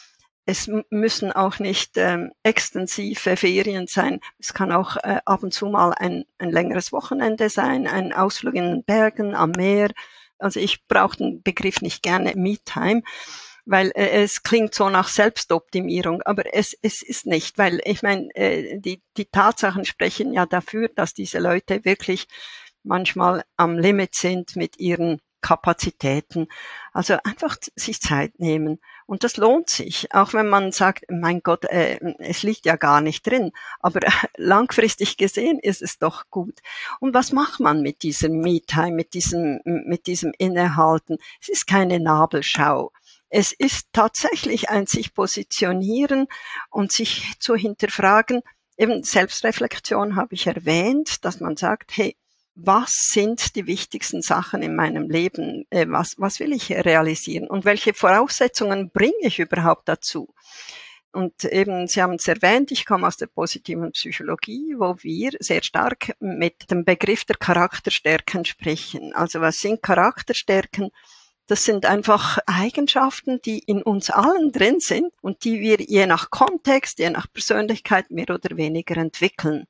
Es müssen auch nicht ähm, extensive Ferien sein. Es kann auch äh, ab und zu mal ein, ein längeres Wochenende sein, ein Ausflug in den Bergen, am Meer. Also ich brauche den Begriff nicht gerne Me-Time, weil äh, es klingt so nach Selbstoptimierung, aber es, es ist nicht, weil ich meine, äh, die, die Tatsachen sprechen ja dafür, dass diese Leute wirklich manchmal am Limit sind mit ihren Kapazitäten. Also einfach sich Zeit nehmen. Und das lohnt sich, auch wenn man sagt, mein Gott, äh, es liegt ja gar nicht drin. Aber äh, langfristig gesehen ist es doch gut. Und was macht man mit diesem Me-Time, mit diesem, mit diesem Innehalten? Es ist keine Nabelschau. Es ist tatsächlich ein sich positionieren und sich zu hinterfragen. Eben Selbstreflexion habe ich erwähnt, dass man sagt, hey, was sind die wichtigsten Sachen in meinem Leben? Äh, was, was will ich realisieren? Und welche Voraussetzungen bringe ich überhaupt dazu? Und eben, Sie haben es erwähnt, ich komme aus der positiven Psychologie, wo wir sehr stark mit dem Begriff der Charakterstärken sprechen. Also was sind Charakterstärken? Das sind einfach Eigenschaften, die in uns allen drin sind und die wir je nach Kontext, je nach Persönlichkeit mehr oder weniger entwickeln.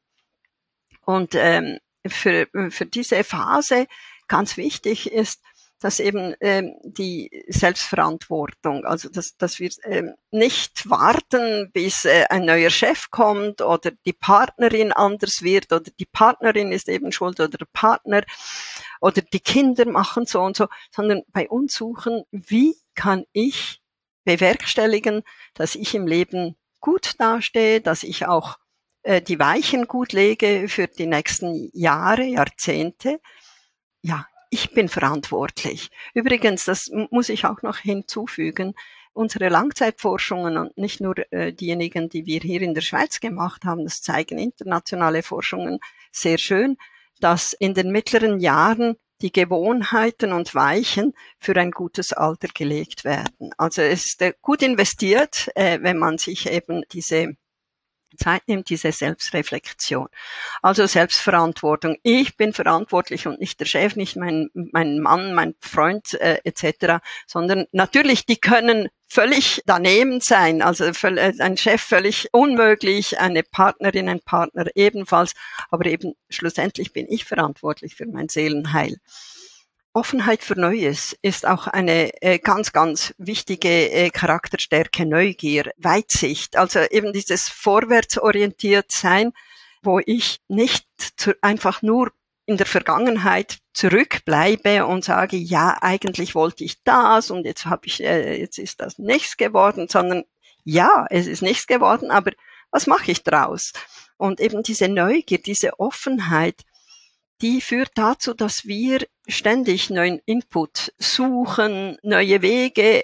Und ähm, für, für diese Phase ganz wichtig ist, dass eben ähm, die Selbstverantwortung, also dass, dass wir ähm, nicht warten, bis äh, ein neuer Chef kommt oder die Partnerin anders wird oder die Partnerin ist eben schuld oder der Partner oder die Kinder machen so und so, sondern bei uns suchen, wie kann ich bewerkstelligen, dass ich im Leben gut dastehe, dass ich auch die Weichen gut lege für die nächsten Jahre, Jahrzehnte. Ja, ich bin verantwortlich. Übrigens, das muss ich auch noch hinzufügen, unsere Langzeitforschungen und nicht nur äh, diejenigen, die wir hier in der Schweiz gemacht haben, das zeigen internationale Forschungen sehr schön, dass in den mittleren Jahren die Gewohnheiten und Weichen für ein gutes Alter gelegt werden. Also es ist äh, gut investiert, äh, wenn man sich eben diese Zeit nimmt, diese Selbstreflexion. Also Selbstverantwortung. Ich bin verantwortlich und nicht der Chef, nicht mein, mein Mann, mein Freund äh, et cetera, sondern natürlich, die können völlig daneben sein. Also ein Chef völlig unmöglich, eine Partnerin, ein Partner ebenfalls. Aber eben schlussendlich bin ich verantwortlich für mein Seelenheil. Offenheit für Neues ist auch eine äh, ganz, ganz wichtige äh, Charakterstärke, Neugier, Weitsicht. Also eben dieses vorwärtsorientiert sein, wo ich nicht zu, einfach nur in der Vergangenheit zurückbleibe und sage, ja, eigentlich wollte ich das und jetzt habe ich, äh, jetzt ist das nichts geworden, sondern ja, es ist nichts geworden, aber was mache ich draus? Und eben diese Neugier, diese Offenheit, die führt dazu, dass wir ständig neuen Input suchen, neue Wege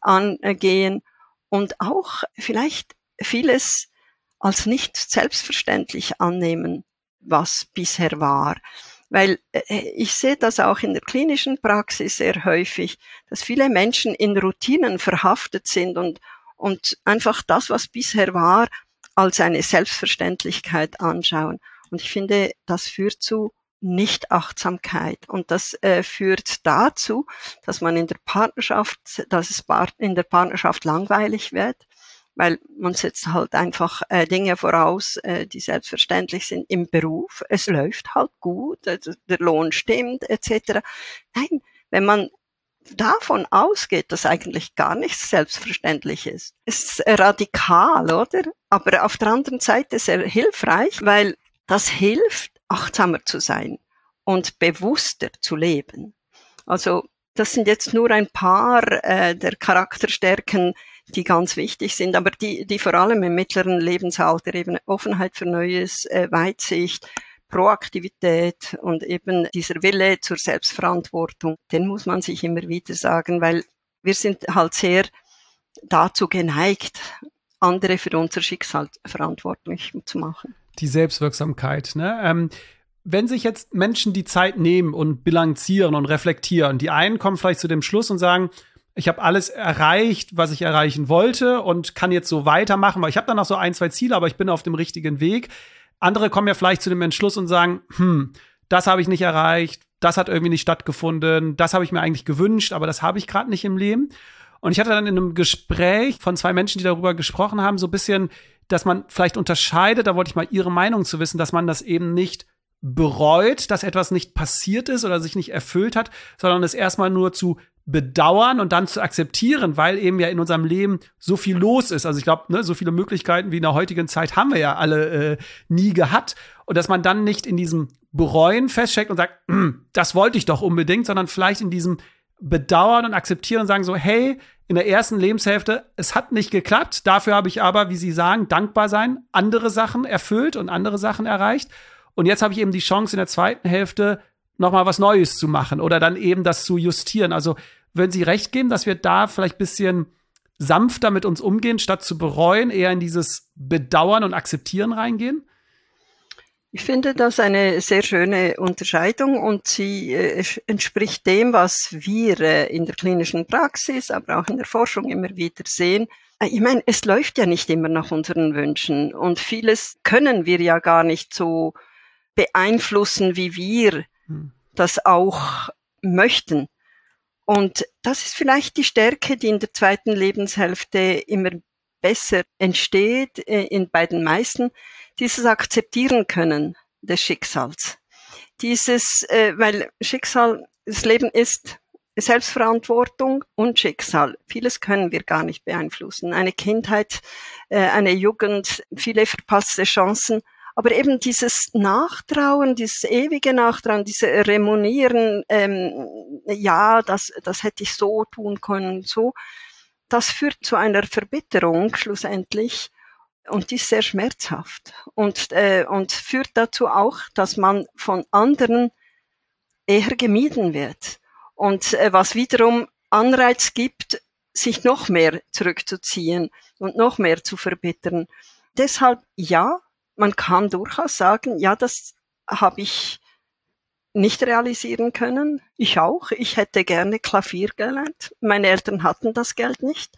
angehen und auch vielleicht vieles als nicht selbstverständlich annehmen, was bisher war. Weil äh, ich sehe das auch in der klinischen Praxis sehr häufig, dass viele Menschen in Routinen verhaftet sind und, und einfach das, was bisher war, als eine Selbstverständlichkeit anschauen. Und ich finde, das führt zu Nichtachtsamkeit. Und das äh, führt dazu, dass man in der Partnerschaft, dass es in der Partnerschaft langweilig wird, weil man setzt halt einfach äh, Dinge voraus, äh, die selbstverständlich sind im Beruf. Es läuft halt gut, also der Lohn stimmt, et cetera. Nein, wenn man davon ausgeht, dass eigentlich gar nichts selbstverständlich ist, ist radikal, oder? Aber auf der anderen Seite sehr hilfreich, weil das hilft, achtsamer zu sein und bewusster zu leben. Also das sind jetzt nur ein paar äh, der Charakterstärken, die ganz wichtig sind, aber die, die vor allem im mittleren Lebensalter eben Offenheit für Neues, äh, Weitsicht, Proaktivität und eben dieser Wille zur Selbstverantwortung, den muss man sich immer wieder sagen, weil wir sind halt sehr dazu geneigt, andere für unser Schicksal verantwortlich zu machen. Die Selbstwirksamkeit, ne? Ähm, wenn sich jetzt Menschen die Zeit nehmen und bilanzieren und reflektieren, die einen kommen vielleicht zu dem Schluss und sagen, ich habe alles erreicht, was ich erreichen wollte und kann jetzt so weitermachen, weil ich habe dann noch so ein, zwei Ziele, aber ich bin auf dem richtigen Weg. Andere kommen ja vielleicht zu dem Entschluss und sagen, hm, das habe ich nicht erreicht, das hat irgendwie nicht stattgefunden, das habe ich mir eigentlich gewünscht, aber das habe ich gerade nicht im Leben. Und ich hatte dann in einem Gespräch von zwei Menschen, die darüber gesprochen haben, so ein bisschen, dass man vielleicht unterscheidet, da wollte ich mal ihre Meinung zu wissen, dass man das eben nicht bereut, dass etwas nicht passiert ist oder sich nicht erfüllt hat, sondern es erstmal nur zu bedauern und dann zu akzeptieren, weil eben ja in unserem Leben so viel los ist. Also ich glaube, ne, so viele Möglichkeiten wie in der heutigen Zeit haben wir ja alle äh, nie gehabt. Und dass man dann nicht in diesem Bereuen feststeckt und sagt, das wollte ich doch unbedingt, sondern vielleicht in diesem Bedauern und Akzeptieren und sagen so, hey, in der ersten Lebenshälfte, es hat nicht geklappt, dafür habe ich aber, wie Sie sagen, dankbar sein, andere Sachen erfüllt und andere Sachen erreicht. Und jetzt habe ich eben die Chance, in der zweiten Hälfte noch mal was Neues zu machen oder dann eben das zu justieren. Also würden Sie recht geben, dass wir da vielleicht ein bisschen sanfter mit uns umgehen, statt zu bereuen, eher in dieses Bedauern und Akzeptieren reingehen? Ich finde das eine sehr schöne Unterscheidung und sie äh, entspricht dem, was wir äh, in der klinischen Praxis, aber auch in der Forschung immer wieder sehen. Äh, ich meine, es läuft ja nicht immer nach unseren Wünschen und vieles können wir ja gar nicht so beeinflussen, wie wir hm. das auch möchten. Und das ist vielleicht die Stärke, die in der zweiten Lebenshälfte immer besser entsteht, in, bei den meisten, dieses Akzeptieren können des Schicksals. Dieses, äh, weil Schicksal, das Leben ist Selbstverantwortung und Schicksal. Vieles können wir gar nicht beeinflussen. Eine Kindheit, äh, eine Jugend, viele verpasste Chancen. Aber eben dieses Nachtrauen, dieses ewige Nachtrauen, diese Remonieren, ähm, ja, das, das hätte ich so tun können, so, das führt zu einer Verbitterung schlussendlich und die ist sehr schmerzhaft und, äh, und führt dazu auch, dass man von anderen eher gemieden wird und äh, was wiederum Anreiz gibt, sich noch mehr zurückzuziehen und noch mehr zu verbittern. Deshalb ja, man kann durchaus sagen, ja, das habe ich nicht realisieren können. Ich auch. Ich hätte gerne Klavier gelernt. Meine Eltern hatten das Geld nicht.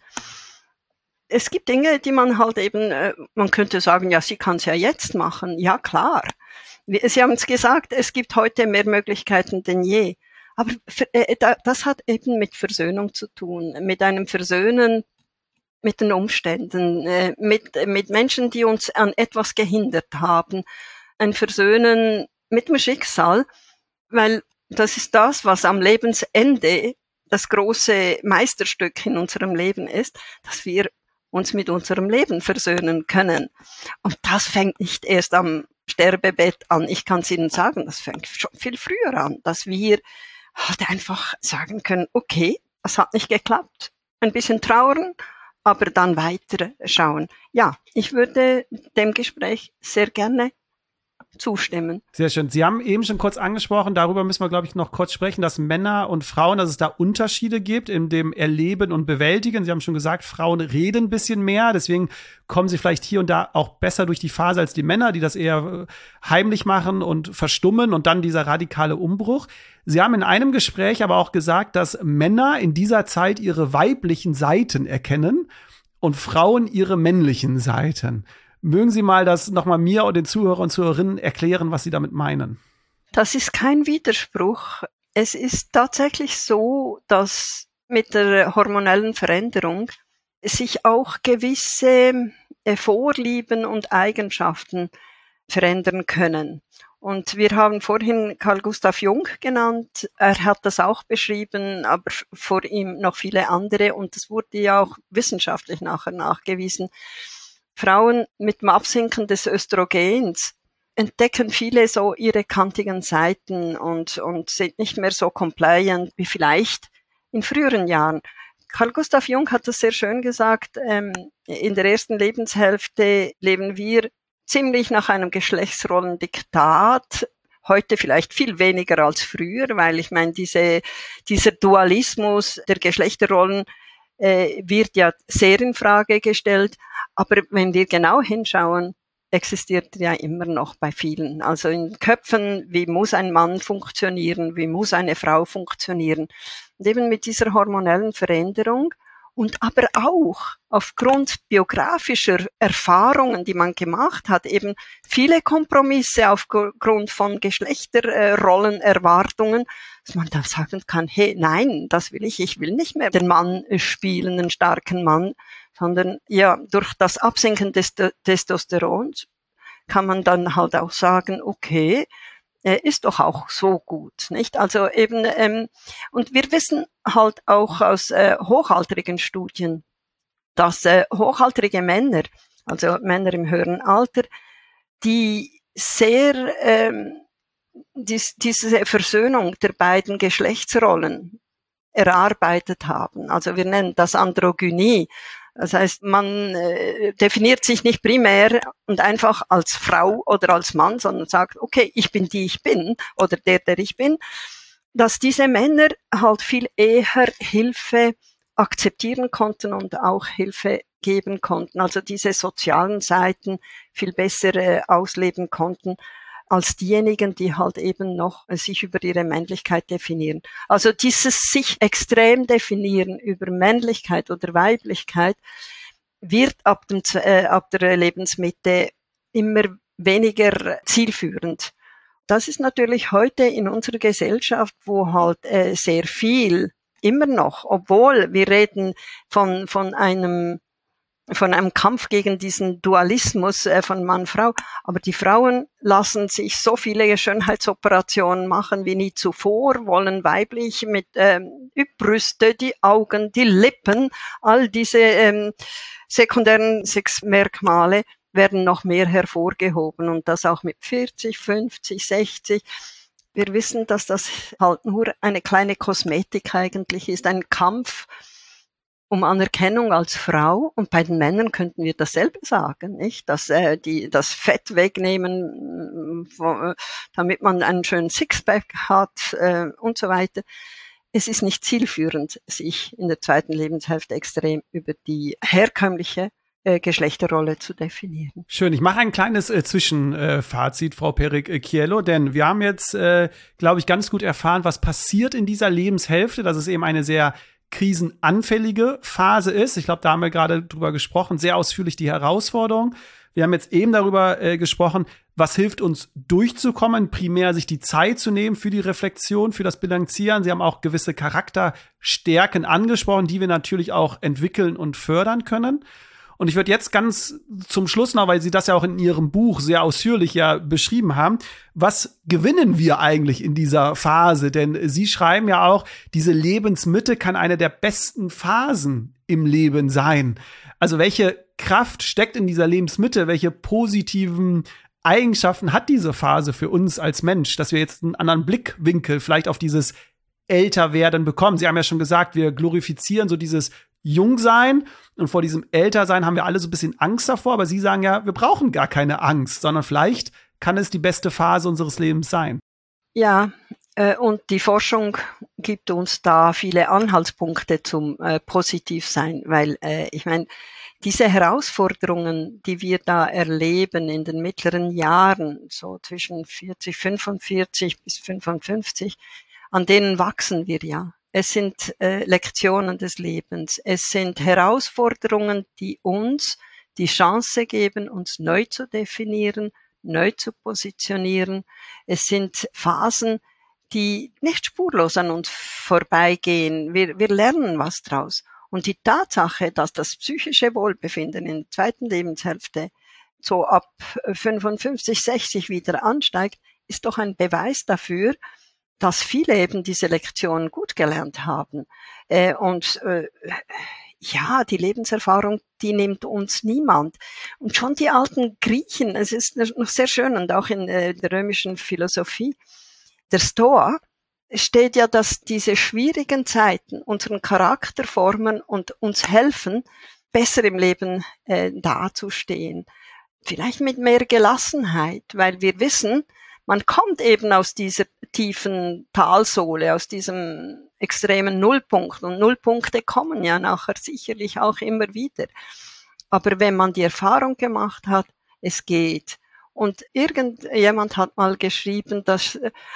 Es gibt Dinge, die man halt eben, man könnte sagen, ja, sie kann es ja jetzt machen. Ja, klar. Sie haben es gesagt, es gibt heute mehr Möglichkeiten denn je. Aber das hat eben mit Versöhnung zu tun, mit einem Versöhnen mit den Umständen, mit, mit Menschen, die uns an etwas gehindert haben. Ein Versöhnen mit dem Schicksal, weil das ist das, was am Lebensende das große Meisterstück in unserem Leben ist, dass wir uns mit unserem Leben versöhnen können. Und das fängt nicht erst am Sterbebett an. Ich kann es Ihnen sagen, das fängt schon viel früher an, dass wir halt einfach sagen können, okay, das hat nicht geklappt. Ein bisschen trauern, aber dann weiter schauen. Ja, ich würde dem Gespräch sehr gerne zustimmen. Sehr schön. Sie haben eben schon kurz angesprochen, darüber müssen wir, glaube ich, noch kurz sprechen, dass Männer und Frauen, dass es da Unterschiede gibt in dem Erleben und Bewältigen. Sie haben schon gesagt, Frauen reden ein bisschen mehr, deswegen kommen sie vielleicht hier und da auch besser durch die Phase als die Männer, die das eher heimlich machen und verstummen und dann dieser radikale Umbruch. Sie haben in einem Gespräch aber auch gesagt, dass Männer in dieser Zeit ihre weiblichen Seiten erkennen und Frauen ihre männlichen Seiten. Mögen Sie mal das nochmal mir und den Zuhörern und Zuhörerinnen erklären, was Sie damit meinen? Das ist kein Widerspruch. Es ist tatsächlich so, dass mit der hormonellen Veränderung sich auch gewisse Vorlieben und Eigenschaften verändern können. Und wir haben vorhin Carl Gustav Jung genannt. Er hat das auch beschrieben, aber vor ihm noch viele andere. Und das wurde ja auch wissenschaftlich nachher nachgewiesen. Frauen mit dem Absinken des Östrogens entdecken viele so ihre kantigen Seiten und, und sind nicht mehr so compliant wie vielleicht in früheren Jahren. Carl Gustav Jung hat das sehr schön gesagt, ähm, in der ersten Lebenshälfte leben wir ziemlich nach einem Geschlechtsrollendiktat, heute vielleicht viel weniger als früher, weil ich meine, diese, dieser Dualismus der Geschlechterrollen äh, wird ja sehr in Frage gestellt. Aber wenn wir genau hinschauen, existiert ja immer noch bei vielen. Also in Köpfen, wie muss ein Mann funktionieren, wie muss eine Frau funktionieren. Und eben mit dieser hormonellen Veränderung und aber auch aufgrund biografischer Erfahrungen, die man gemacht hat, eben viele Kompromisse aufgrund von Geschlechterrollen, Erwartungen, dass man da sagen kann, hey, nein, das will ich, ich will nicht mehr den Mann spielen, einen starken Mann, sondern ja, durch das Absinken des Testosterons kann man dann halt auch sagen, okay, ist doch auch so gut, nicht? Also eben, ähm, und wir wissen halt auch aus äh, hochaltrigen Studien, dass äh, hochaltrige Männer, also Männer im höheren Alter, die sehr ähm, dies, diese Versöhnung der beiden Geschlechtsrollen erarbeitet haben. Also wir nennen das Androgynie. Das heißt, man äh, definiert sich nicht primär und einfach als Frau oder als Mann, sondern sagt, okay, ich bin die ich bin oder der, der ich bin. Dass diese Männer halt viel eher Hilfe akzeptieren konnten und auch Hilfe geben konnten. Also diese sozialen Seiten viel besser äh, ausleben konnten als diejenigen, die halt eben noch äh, sich über ihre Männlichkeit definieren. Also dieses sich extrem definieren über Männlichkeit oder Weiblichkeit wird ab, dem, äh, ab der Lebensmitte immer weniger zielführend. Das ist natürlich heute in unserer Gesellschaft, wo halt äh, sehr viel immer noch, obwohl wir reden von, von einem von einem Kampf gegen diesen Dualismus äh, von Mann-Frau. Aber die Frauen lassen sich so viele Schönheitsoperationen machen wie nie zuvor, wollen weiblich mit ähm, Brüste, die Augen, die Lippen, all diese ähm, sekundären Sexmerkmale werden noch mehr hervorgehoben und das auch mit vierzig, fünfzig, sechzig. Wir wissen, dass das halt nur eine kleine Kosmetik eigentlich ist, ein Kampf um Anerkennung als Frau. Und bei den Männern könnten wir dasselbe sagen, nicht? Dass äh, die das Fett wegnehmen, wo, damit man einen schönen Sixpack hat äh, und so weiter. Es ist nicht zielführend, sich in der zweiten Lebenshälfte extrem über die herkömmliche äh, Geschlechterrolle zu definieren. Schön, ich mache ein kleines äh, Zwischenfazit, äh, Frau Perichiello, denn wir haben jetzt, äh, glaube ich, ganz gut erfahren, was passiert in dieser Lebenshälfte, dass es eben eine sehr krisenanfällige Phase ist. Ich glaube, da haben wir gerade drüber gesprochen, sehr ausführlich die Herausforderung. Wir haben jetzt eben darüber äh, gesprochen, was hilft uns durchzukommen, primär sich die Zeit zu nehmen für die Reflexion, für das Bilanzieren. Sie haben auch gewisse Charakterstärken angesprochen, die wir natürlich auch entwickeln und fördern können. Und ich würde jetzt ganz zum Schluss noch, weil Sie das ja auch in Ihrem Buch sehr ausführlich ja beschrieben haben, was gewinnen wir eigentlich in dieser Phase? Denn Sie schreiben ja auch, diese Lebensmitte kann eine der besten Phasen im Leben sein. Also welche Kraft steckt in dieser Lebensmitte? Welche positiven Eigenschaften hat diese Phase für uns als Mensch, dass wir jetzt einen anderen Blickwinkel vielleicht auf dieses Älterwerden bekommen? Sie haben ja schon gesagt, wir glorifizieren so dieses Jungsein und vor diesem Ältersein haben wir alle so ein bisschen Angst davor, aber Sie sagen ja, wir brauchen gar keine Angst, sondern vielleicht kann es die beste Phase unseres Lebens sein. Ja, äh, und die Forschung gibt uns da viele Anhaltspunkte zum äh, Positivsein, weil äh, ich meine, diese Herausforderungen, die wir da erleben in den mittleren Jahren, so zwischen vierzig, fünfundvierzig bis fünfundfünfzig, an denen wachsen wir ja. Es sind äh, Lektionen des Lebens. Es sind Herausforderungen, die uns die Chance geben, uns neu zu definieren, neu zu positionieren. Es sind Phasen, die nicht spurlos an uns vorbeigehen. Wir, wir lernen was draus. Und die Tatsache, dass das psychische Wohlbefinden in der zweiten Lebenshälfte so ab fünfundfünfzig, sechzig wieder ansteigt, ist doch ein Beweis dafür, dass viele eben diese Lektion gut gelernt haben. Äh, und äh, ja, die Lebenserfahrung, die nimmt uns niemand. Und schon die alten Griechen, es ist noch sehr schön und auch in äh, der römischen Philosophie, der Stoa, steht ja, dass diese schwierigen Zeiten unseren Charakter formen und uns helfen, besser im Leben äh, dazustehen. Vielleicht mit mehr Gelassenheit, weil wir wissen, man kommt eben aus dieser tiefen Talsohle, aus diesem extremen Nullpunkt. Und Nullpunkte kommen ja nachher sicherlich auch immer wieder. Aber wenn man die Erfahrung gemacht hat, es geht. Und irgendjemand hat mal geschrieben, dass,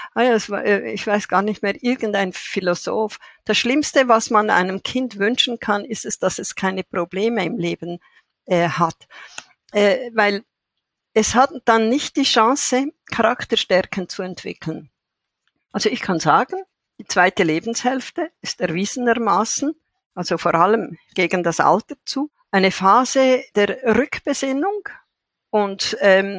ich weiß gar nicht mehr, irgendein Philosoph, das Schlimmste, was man einem Kind wünschen kann, ist es, dass es keine Probleme im Leben äh, hat. Äh, weil es hat dann nicht die Chance, Charakterstärken zu entwickeln. Also ich kann sagen, die zweite Lebenshälfte ist erwiesenermaßen, also vor allem gegen das Alter zu, eine Phase der Rückbesinnung und ähm,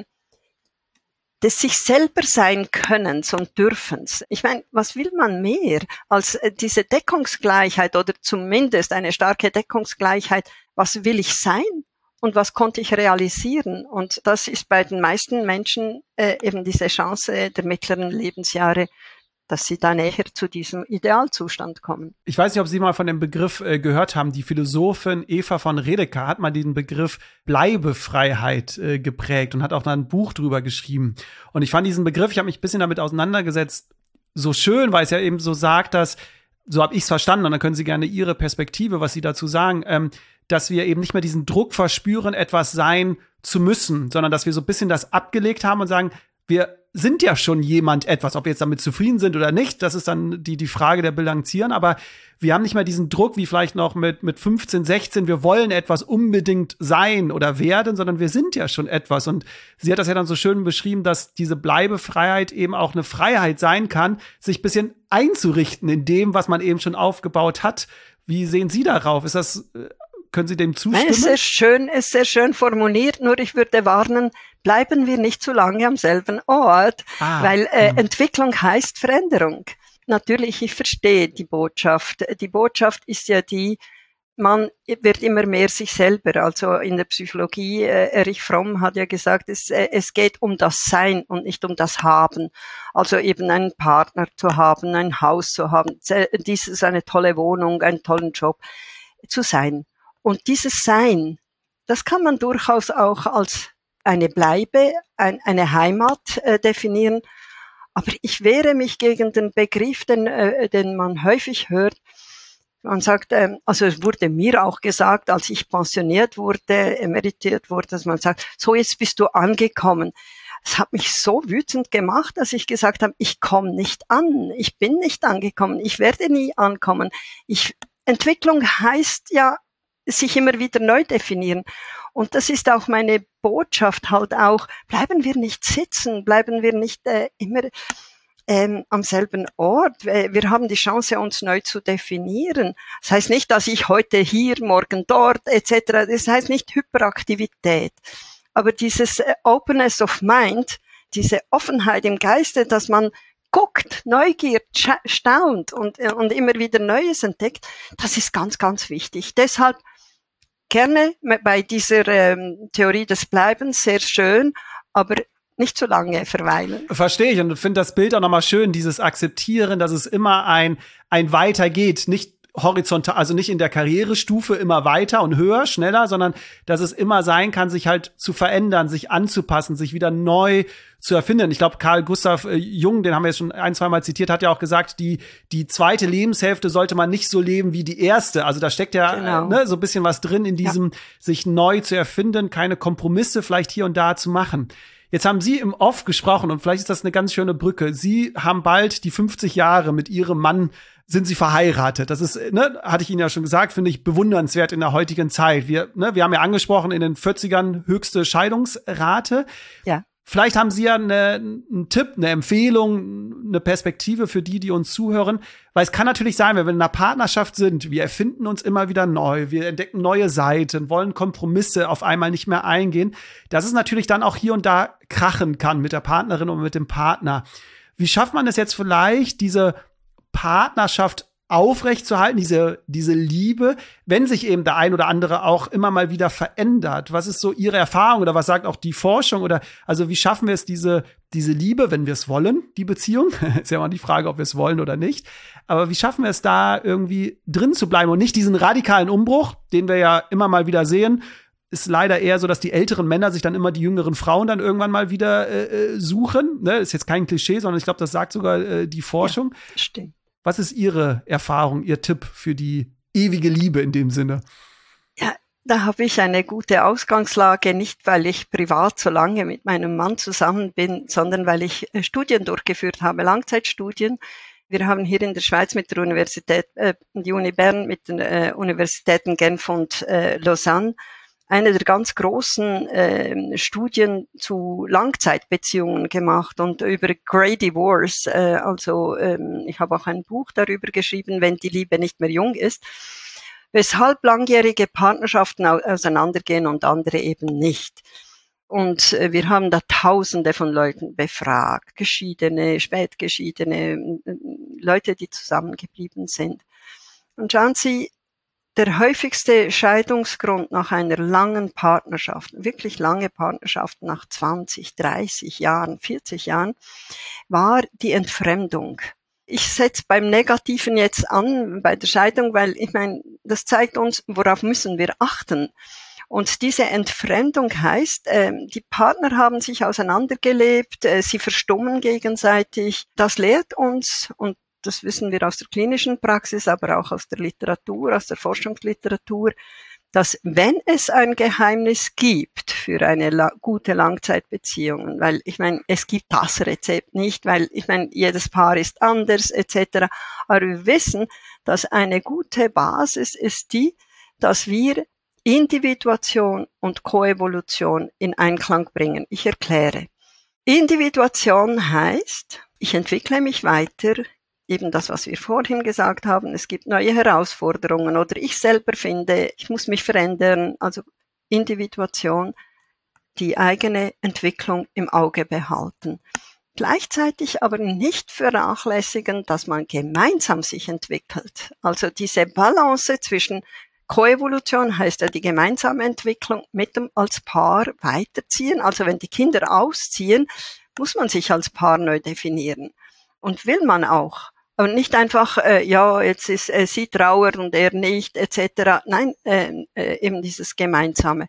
des sich selber sein Könnens und Dürfens. Ich meine, was will man mehr als diese Deckungsgleichheit oder zumindest eine starke Deckungsgleichheit? Was will ich sein? Und was konnte ich realisieren? Und das ist bei den meisten Menschen äh, eben diese Chance der mittleren Lebensjahre, dass sie da näher zu diesem Idealzustand kommen. Ich weiß nicht, ob Sie mal von dem Begriff äh, gehört haben. Die Philosophin Eva von Redeker hat mal diesen Begriff Bleibefreiheit äh, geprägt und hat auch da ein Buch drüber geschrieben. Und ich fand diesen Begriff, ich habe mich ein bisschen damit auseinandergesetzt, so schön, weil es ja eben so sagt, dass, so habe ich es verstanden, und dann können Sie gerne Ihre Perspektive, was Sie dazu sagen, ähm, dass wir eben nicht mehr diesen Druck verspüren, etwas sein zu müssen, sondern dass wir so ein bisschen das abgelegt haben und sagen, wir sind ja schon jemand etwas, ob wir jetzt damit zufrieden sind oder nicht, das ist dann die, die Frage der Bilanzieren, aber wir haben nicht mehr diesen Druck, wie vielleicht noch mit, mit fünfzehn, sechzehn, wir wollen etwas unbedingt sein oder werden, sondern wir sind ja schon etwas. Und sie hat das ja dann so schön beschrieben, dass diese Bleibefreiheit eben auch eine Freiheit sein kann, sich ein bisschen einzurichten in dem, was man eben schon aufgebaut hat. Wie sehen Sie darauf? Ist das, können Sie dem zustimmen? Es ist sehr schön, es ist sehr schön formuliert, nur ich würde warnen, bleiben wir nicht zu lange am selben Ort, ah, weil äh, ja. Entwicklung heißt Veränderung. Natürlich, ich verstehe die Botschaft. Die Botschaft ist ja die, man wird immer mehr sich selber. Also in der Psychologie, äh, Erich Fromm hat ja gesagt, es, äh, es geht um das Sein und nicht um das Haben. Also eben einen Partner zu haben, ein Haus zu haben, dies ist eine tolle Wohnung, einen tollen Job zu sein. Und dieses Sein, das kann man durchaus auch als eine Bleibe, ein, eine Heimat äh, definieren. Aber ich wehre mich gegen den Begriff, den, äh, den man häufig hört. Man sagt, ähm, also es wurde mir auch gesagt, als ich pensioniert wurde, emeritiert wurde, dass man sagt, so jetzt bist du angekommen. Es hat mich so wütend gemacht, dass ich gesagt habe, ich komme nicht an, ich bin nicht angekommen, ich werde nie ankommen. Ich, Entwicklung heißt ja, sich immer wieder neu definieren. Und das ist auch meine Botschaft halt auch, bleiben wir nicht sitzen, bleiben wir nicht äh, immer ähm, am selben Ort. Wir haben die Chance, uns neu zu definieren. Das heißt nicht, dass ich heute hier, morgen dort et cetera. Das heißt nicht Hyperaktivität. Aber dieses äh, Openness of Mind, diese Offenheit im Geiste, dass man guckt, Neugier, staunt und, und immer wieder Neues entdeckt, das ist ganz, ganz wichtig. Deshalb gerne bei dieser ähm, Theorie des Bleibens, sehr schön, aber nicht zu lange verweilen. Verstehe ich und finde das Bild auch nochmal schön, dieses Akzeptieren, dass es immer ein, ein Weitergeht, nicht horizontal, also nicht in der Karrierestufe immer weiter und höher, schneller, sondern dass es immer sein kann, sich halt zu verändern, sich anzupassen, sich wieder neu zu erfinden. Ich glaube, Carl Gustav Jung, den haben wir jetzt schon ein, zwei Mal zitiert, hat ja auch gesagt, die die zweite Lebenshälfte sollte man nicht so leben wie die erste. Also da steckt ja genau. ne, so ein bisschen was drin in diesem, ja. sich neu zu erfinden, keine Kompromisse vielleicht hier und da zu machen. Jetzt haben Sie im Off gesprochen und vielleicht ist das eine ganz schöne Brücke. Sie haben bald die fünfzig Jahre mit Ihrem Mann, sind Sie verheiratet. Das ist, ne, hatte ich Ihnen ja schon gesagt, finde ich bewundernswert in der heutigen Zeit. Wir, ne, wir haben ja angesprochen, in den vierzigern höchste Scheidungsrate. Ja. Vielleicht haben Sie ja eine, einen Tipp, eine Empfehlung, eine Perspektive für die, die uns zuhören. Weil es kann natürlich sein, wenn wir in einer Partnerschaft sind, wir erfinden uns immer wieder neu, wir entdecken neue Seiten, wollen Kompromisse auf einmal nicht mehr eingehen, dass es natürlich dann auch hier und da krachen kann mit der Partnerin und mit dem Partner. Wie schafft man es jetzt vielleicht, diese Partnerschaft aufrechtzuerhalten, diese, diese Liebe, wenn sich eben der ein oder andere auch immer mal wieder verändert? Was ist so Ihre Erfahrung oder was sagt auch die Forschung? Oder also wie schaffen wir es, diese, diese Liebe, wenn wir es wollen, die Beziehung? Ist ja mal die Frage, ob wir es wollen oder nicht. Aber wie schaffen wir es da irgendwie drin zu bleiben und nicht diesen radikalen Umbruch, den wir ja immer mal wieder sehen? Ist leider eher so, dass die älteren Männer sich dann immer die jüngeren Frauen dann irgendwann mal wieder äh, suchen. Ne? Ist jetzt kein Klischee, sondern ich glaube, das sagt sogar äh, die Forschung. Ja, stimmt. Was ist Ihre Erfahrung, Ihr Tipp für die ewige Liebe in dem Sinne? Ja, da habe ich eine gute Ausgangslage, nicht weil ich privat so lange mit meinem Mann zusammen bin, sondern weil ich äh, Studien durchgeführt habe, Langzeitstudien. Wir haben hier in der Schweiz mit der Universität, äh, die Uni Bern, mit den äh, Universitäten Genf und äh, Lausanne eine der ganz großen äh, Studien zu Langzeitbeziehungen gemacht und über Grey Divorce, äh, also ähm, ich habe auch ein Buch darüber geschrieben, wenn die Liebe nicht mehr jung ist, weshalb langjährige Partnerschaften auseinandergehen und andere eben nicht. Und äh, wir haben da Tausende von Leuten befragt, Geschiedene, Spätgeschiedene, Leute, die zusammengeblieben sind. Und schauen Sie, der häufigste Scheidungsgrund nach einer langen Partnerschaft, wirklich lange Partnerschaft nach zwanzig, dreißig Jahren, vierzig Jahren, war die Entfremdung. Ich setze beim Negativen jetzt an, bei der Scheidung, weil ich meine, das zeigt uns, worauf müssen wir achten. Und diese Entfremdung heißt, äh, die Partner haben sich auseinandergelebt, äh, sie verstummen gegenseitig. Das lehrt uns, und das wissen wir aus der klinischen Praxis, aber auch aus der Literatur, aus der Forschungsliteratur, dass wenn es ein Geheimnis gibt für eine la- gute Langzeitbeziehung, weil ich meine, es gibt das Rezept nicht, weil ich meine, jedes Paar ist anders et cetera. Aber wir wissen, dass eine gute Basis ist die, dass wir Individuation und Koevolution in Einklang bringen. Ich erkläre. Individuation heißt, ich entwickle mich weiter, eben das, was wir vorhin gesagt haben, es gibt neue Herausforderungen oder ich selber finde, ich muss mich verändern, also Individuation, die eigene Entwicklung im Auge behalten. Gleichzeitig aber nicht vernachlässigen, dass man gemeinsam sich entwickelt. Also diese Balance zwischen Koevolution heißt ja die gemeinsame Entwicklung mit dem als Paar weiterziehen. Also wenn die Kinder ausziehen, muss man sich als Paar neu definieren. Und will man auch. Aber nicht einfach, äh, ja, jetzt ist äh, sie trauert und er nicht, et cetera. Nein, äh, äh, eben dieses Gemeinsame.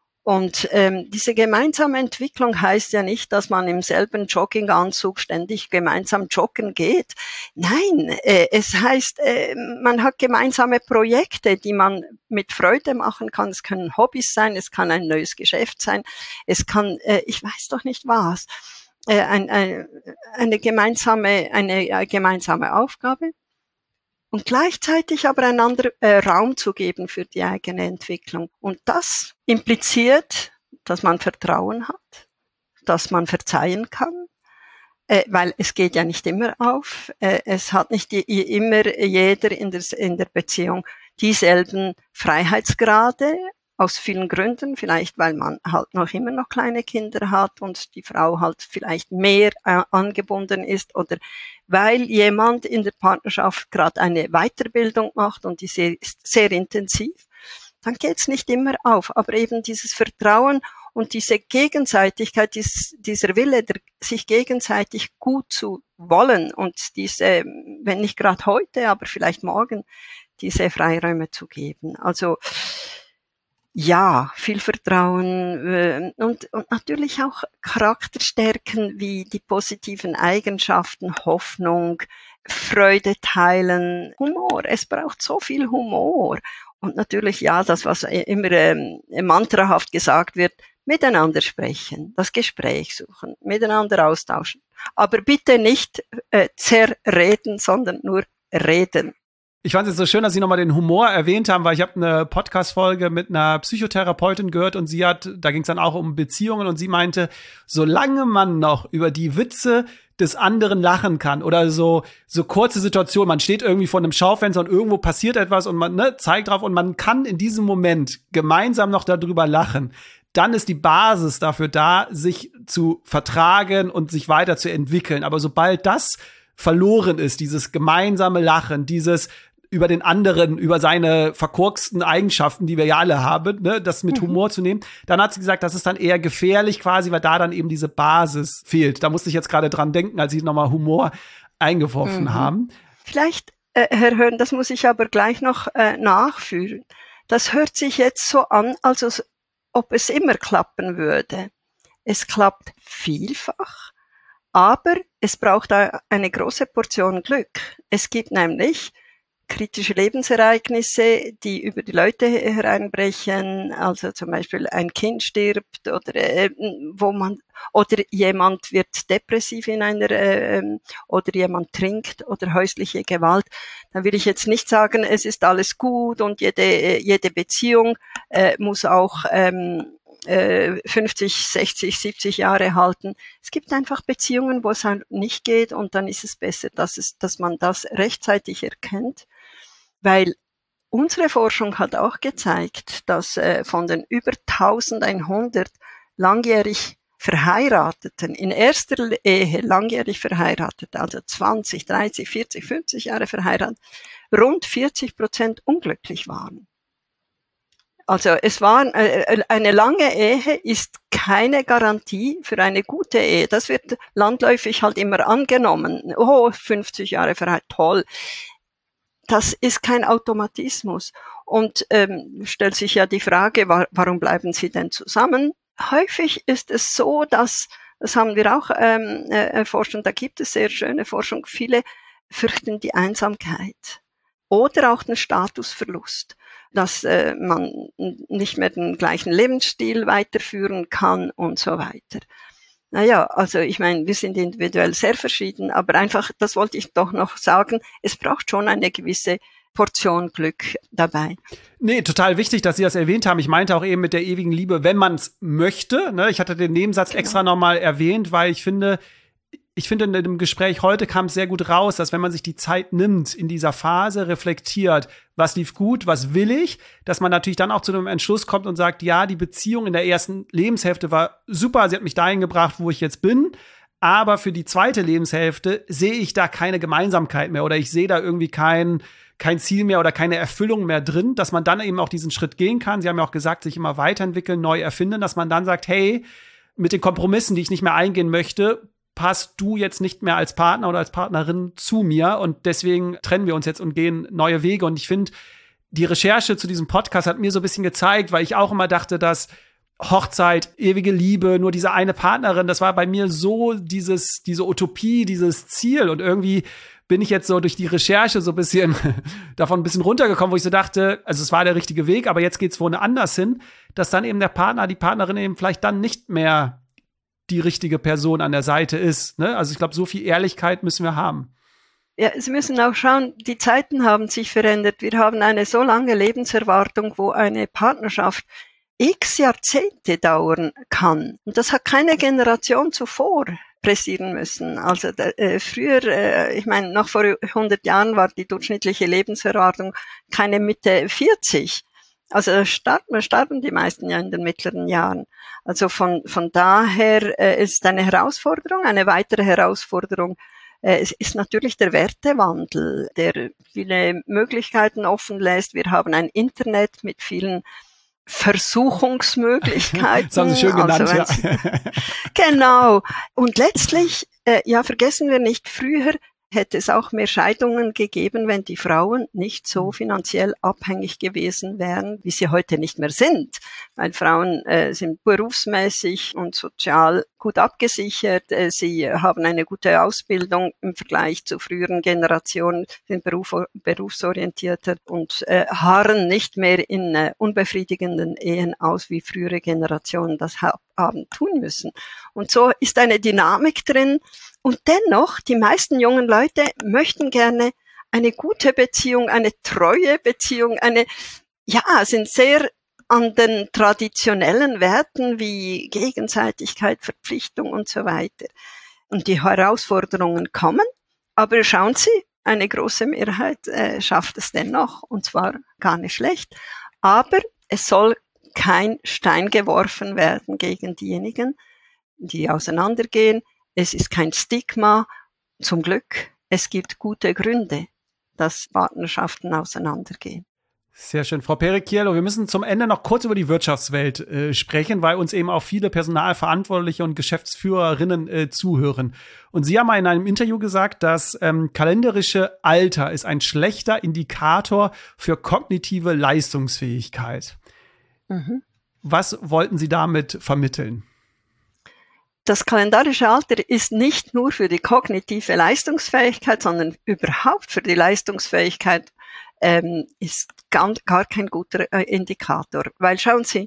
Und ähm, diese gemeinsame Entwicklung heißt ja nicht, dass man im selben Jogginganzug ständig gemeinsam joggen geht. Nein, äh, es heißt, äh, man hat gemeinsame Projekte, die man mit Freude machen kann. Es können Hobbys sein, es kann ein neues Geschäft sein, es kann, äh, ich weiß doch nicht was. Ein, ein, eine gemeinsame, eine gemeinsame Aufgabe und gleichzeitig aber einander äh, Raum zu geben für die eigene Entwicklung. Und das impliziert, dass man Vertrauen hat, dass man verzeihen kann, äh, weil es geht ja nicht immer auf. Äh, es hat nicht die, immer jeder in der, in der Beziehung dieselben Freiheitsgrade. Aus vielen Gründen, vielleicht weil man halt noch immer noch kleine Kinder hat und die Frau halt vielleicht mehr äh, angebunden ist oder weil jemand in der Partnerschaft gerade eine Weiterbildung macht und die sehr, ist sehr intensiv, dann geht's nicht immer auf. Aber eben dieses Vertrauen Und diese Gegenseitigkeit, dies, dieser Wille, der, sich gegenseitig gut zu wollen und diese, wenn nicht gerade heute, aber vielleicht morgen, diese Freiräume zu geben. Also ja, viel Vertrauen äh, und, und natürlich auch Charakterstärken wie die positiven Eigenschaften, Hoffnung, Freude teilen, Humor. Es braucht so viel Humor. Und natürlich, ja, das, was immer ähm, mantrahaft gesagt wird, miteinander sprechen, das Gespräch suchen, miteinander austauschen. Aber bitte nicht äh, zerreden, sondern nur reden. Ich fand es so schön, dass Sie nochmal den Humor erwähnt haben, weil ich habe eine Podcast-Folge mit einer Psychotherapeutin gehört und sie hat, da ging es dann auch um Beziehungen und sie meinte, solange man noch über die Witze des anderen lachen kann oder so so kurze Situationen, man steht irgendwie vor einem Schaufenster und irgendwo passiert etwas und man ne, zeigt drauf und man kann in diesem Moment gemeinsam noch darüber lachen, dann ist die Basis dafür da, sich zu vertragen und sich weiterzuentwickeln. Aber sobald das verloren ist, dieses gemeinsame Lachen, dieses über den anderen, über seine verkorksten Eigenschaften, die wir ja alle haben, ne, das mit Humor zu nehmen. Dann hat sie gesagt, das ist dann eher gefährlich quasi, weil da dann eben diese Basis fehlt. Da musste ich jetzt gerade dran denken, als Sie nochmal Humor eingeworfen mhm. haben. Vielleicht, äh, Herr Höhn, das muss ich aber gleich noch äh, nachführen. Das hört sich jetzt so an, als ob es immer klappen würde. Es klappt vielfach, aber es braucht eine große Portion Glück. Es gibt nämlich kritische Lebensereignisse, die über die Leute hereinbrechen, also zum Beispiel ein Kind stirbt oder äh, wo man oder jemand wird depressiv in einer äh, oder jemand trinkt oder häusliche Gewalt. Dann will ich jetzt nicht sagen, es ist alles gut und jede jede Beziehung äh, muss auch ähm, fünfzig, sechzig, siebzig Jahre halten. Es gibt einfach Beziehungen, wo es halt nicht geht und dann ist es besser, dass es, dass man das rechtzeitig erkennt, weil unsere Forschung hat auch gezeigt, dass äh, von den über eintausendeinhundert langjährig Verheirateten, in erster Ehe langjährig verheiratet, also zwanzig, dreißig, vierzig, fünfzig Jahre verheiratet, rund vierzig Prozent unglücklich waren. Also es war äh, eine lange Ehe ist keine Garantie für eine gute Ehe. Das wird landläufig halt immer angenommen. Oh, fünfzig Jahre verheiratet, toll. Das ist kein Automatismus. Und ähm, stellt sich ja die Frage, wa- warum bleiben sie denn zusammen? Häufig ist es so, dass, das haben wir auch ähm, erforscht, und da gibt es sehr schöne Forschung, viele fürchten die Einsamkeit oder auch den Statusverlust, dass äh, man nicht mehr den gleichen Lebensstil weiterführen kann und so weiter. Naja, also ich meine, wir sind individuell sehr verschieden, aber einfach, das wollte ich doch noch sagen, es braucht schon eine gewisse Portion Glück dabei. Nee, total wichtig, dass Sie das erwähnt haben. Ich meinte auch eben mit der ewigen Liebe, wenn man es möchte. Ne? Ich hatte den Nebensatz genau. extra nochmal erwähnt, weil ich finde, ich finde, in dem Gespräch heute kam es sehr gut raus, dass wenn man sich die Zeit nimmt, in dieser Phase reflektiert, was lief gut, was will ich, dass man natürlich dann auch zu einem Entschluss kommt und sagt, ja, die Beziehung in der ersten Lebenshälfte war super, sie hat mich dahin gebracht, wo ich jetzt bin, aber für die zweite Lebenshälfte sehe ich da keine Gemeinsamkeit mehr oder ich sehe da irgendwie kein, kein Ziel mehr oder keine Erfüllung mehr drin, dass man dann eben auch diesen Schritt gehen kann. Sie haben ja auch gesagt, sich immer weiterentwickeln, neu erfinden, dass man dann sagt, hey, mit den Kompromissen, die ich nicht mehr eingehen möchte, passt du jetzt nicht mehr als Partner oder als Partnerin zu mir und deswegen trennen wir uns jetzt und gehen neue Wege. Und ich finde, die Recherche zu diesem Podcast hat mir so ein bisschen gezeigt, weil ich auch immer dachte, dass Hochzeit, ewige Liebe, nur diese eine Partnerin, das war bei mir so dieses, diese Utopie, dieses Ziel und irgendwie bin ich jetzt so durch die Recherche so ein bisschen davon ein bisschen runtergekommen, wo ich so dachte, also es war der richtige Weg, aber jetzt geht's wohl anders hin, dass dann eben der Partner, die Partnerin eben vielleicht dann nicht mehr die richtige Person an der Seite ist. Ne? Also ich glaube, so viel Ehrlichkeit müssen wir haben. Ja, Sie müssen auch schauen, die Zeiten haben sich verändert. Wir haben eine so lange Lebenserwartung, wo eine Partnerschaft x Jahrzehnte dauern kann. Und das hat keine Generation zuvor pressieren müssen. Also äh, früher, äh, ich meine, noch vor hundert Jahren war die durchschnittliche Lebenserwartung keine Mitte vierzig. Also starben, starben die meisten ja in den mittleren Jahren. Also von, von daher äh, ist eine Herausforderung, eine weitere Herausforderung. Äh, es ist natürlich der Wertewandel, der viele Möglichkeiten offen lässt. Wir haben ein Internet mit vielen Versuchungsmöglichkeiten. Das haben Sie schön genannt, also, ja. Genau. Und letztlich, äh, ja, vergessen wir nicht, früher hätte es auch mehr Scheidungen gegeben, wenn die Frauen nicht so finanziell abhängig gewesen wären, wie sie heute nicht mehr sind. Weil Frauen äh, sind berufsmäßig und sozial gut abgesichert, äh, sie haben eine gute Ausbildung im Vergleich zu früheren Generationen, sind beruf, berufsorientierter und äh, harren nicht mehr in äh, unbefriedigenden Ehen aus, wie frühere Generationen das haben tun müssen. Und so ist eine Dynamik drin. Und dennoch, die meisten jungen Leute möchten gerne eine gute Beziehung, eine treue Beziehung, eine, ja, sind sehr an den traditionellen Werten wie Gegenseitigkeit, Verpflichtung und so weiter. Und die Herausforderungen kommen, aber schauen Sie, eine große Mehrheit äh, schafft es dennoch, und zwar gar nicht schlecht. Aber es soll kein Stein geworfen werden gegen diejenigen, die auseinandergehen. Es ist kein Stigma, zum Glück. Es gibt gute Gründe, dass Partnerschaften auseinandergehen. Sehr schön. Frau Perekiello, wir müssen zum Ende noch kurz über die Wirtschaftswelt äh, sprechen, weil uns eben auch viele Personalverantwortliche und Geschäftsführerinnen äh, zuhören. Und Sie haben mal in einem Interview gesagt, das ähm, kalendarische Alter ist ein schlechter Indikator für kognitive Leistungsfähigkeit. Mhm. Was wollten Sie damit vermitteln? Das kalendarische Alter ist nicht nur für die kognitive Leistungsfähigkeit, sondern überhaupt für die Leistungsfähigkeit ähm, ist gar, gar kein guter äh, Indikator. Weil schauen Sie,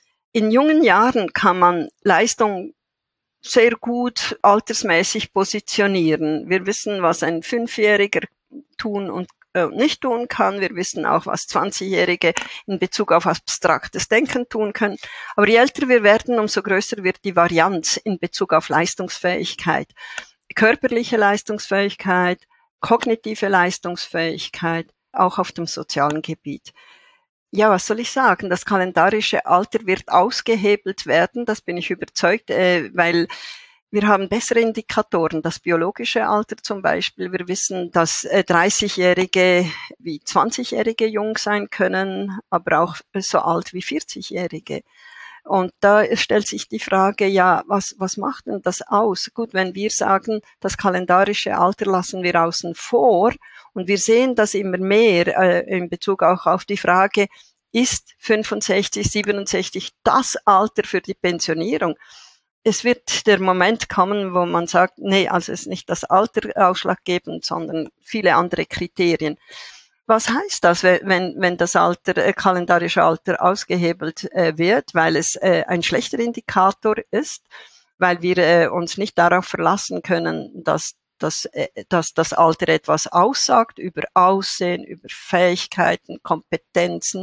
in jungen Jahren kann man Leistung sehr gut altersmäßig positionieren. Wir wissen, was ein Fünfjähriger tun und nicht tun kann. Wir wissen auch, was zwanzigjährige in Bezug auf abstraktes Denken tun können. Aber je älter wir werden, umso größer wird die Varianz in Bezug auf Leistungsfähigkeit. Körperliche Leistungsfähigkeit, kognitive Leistungsfähigkeit, auch auf dem sozialen Gebiet. Ja, was soll ich sagen? Das kalendarische Alter wird ausgehebelt werden, das bin ich überzeugt, äh, weil wir haben bessere Indikatoren, das biologische Alter zum Beispiel. Wir wissen, dass äh, dreißigjährige wie zwanzigjährige jung sein können, aber auch so alt wie vierzigjährige. Und da stellt sich die Frage, ja, was, was macht denn das aus? Gut, wenn wir sagen, das kalendarische Alter lassen wir außen vor und wir sehen das immer mehr äh, in Bezug auch auf die Frage, ist fünfundsechzig, siebenundsechzig das Alter für die Pensionierung? Es wird der Moment kommen, wo man sagt, nee, also es ist nicht das Alter ausschlaggebend, sondern viele andere Kriterien. Was heißt das, wenn, wenn das Alter, äh, kalendarische Alter ausgehebelt äh, wird, weil es äh, ein schlechter Indikator ist, weil wir äh, uns nicht darauf verlassen können, dass, dass, äh, dass das Alter etwas aussagt über Aussehen, über Fähigkeiten, Kompetenzen.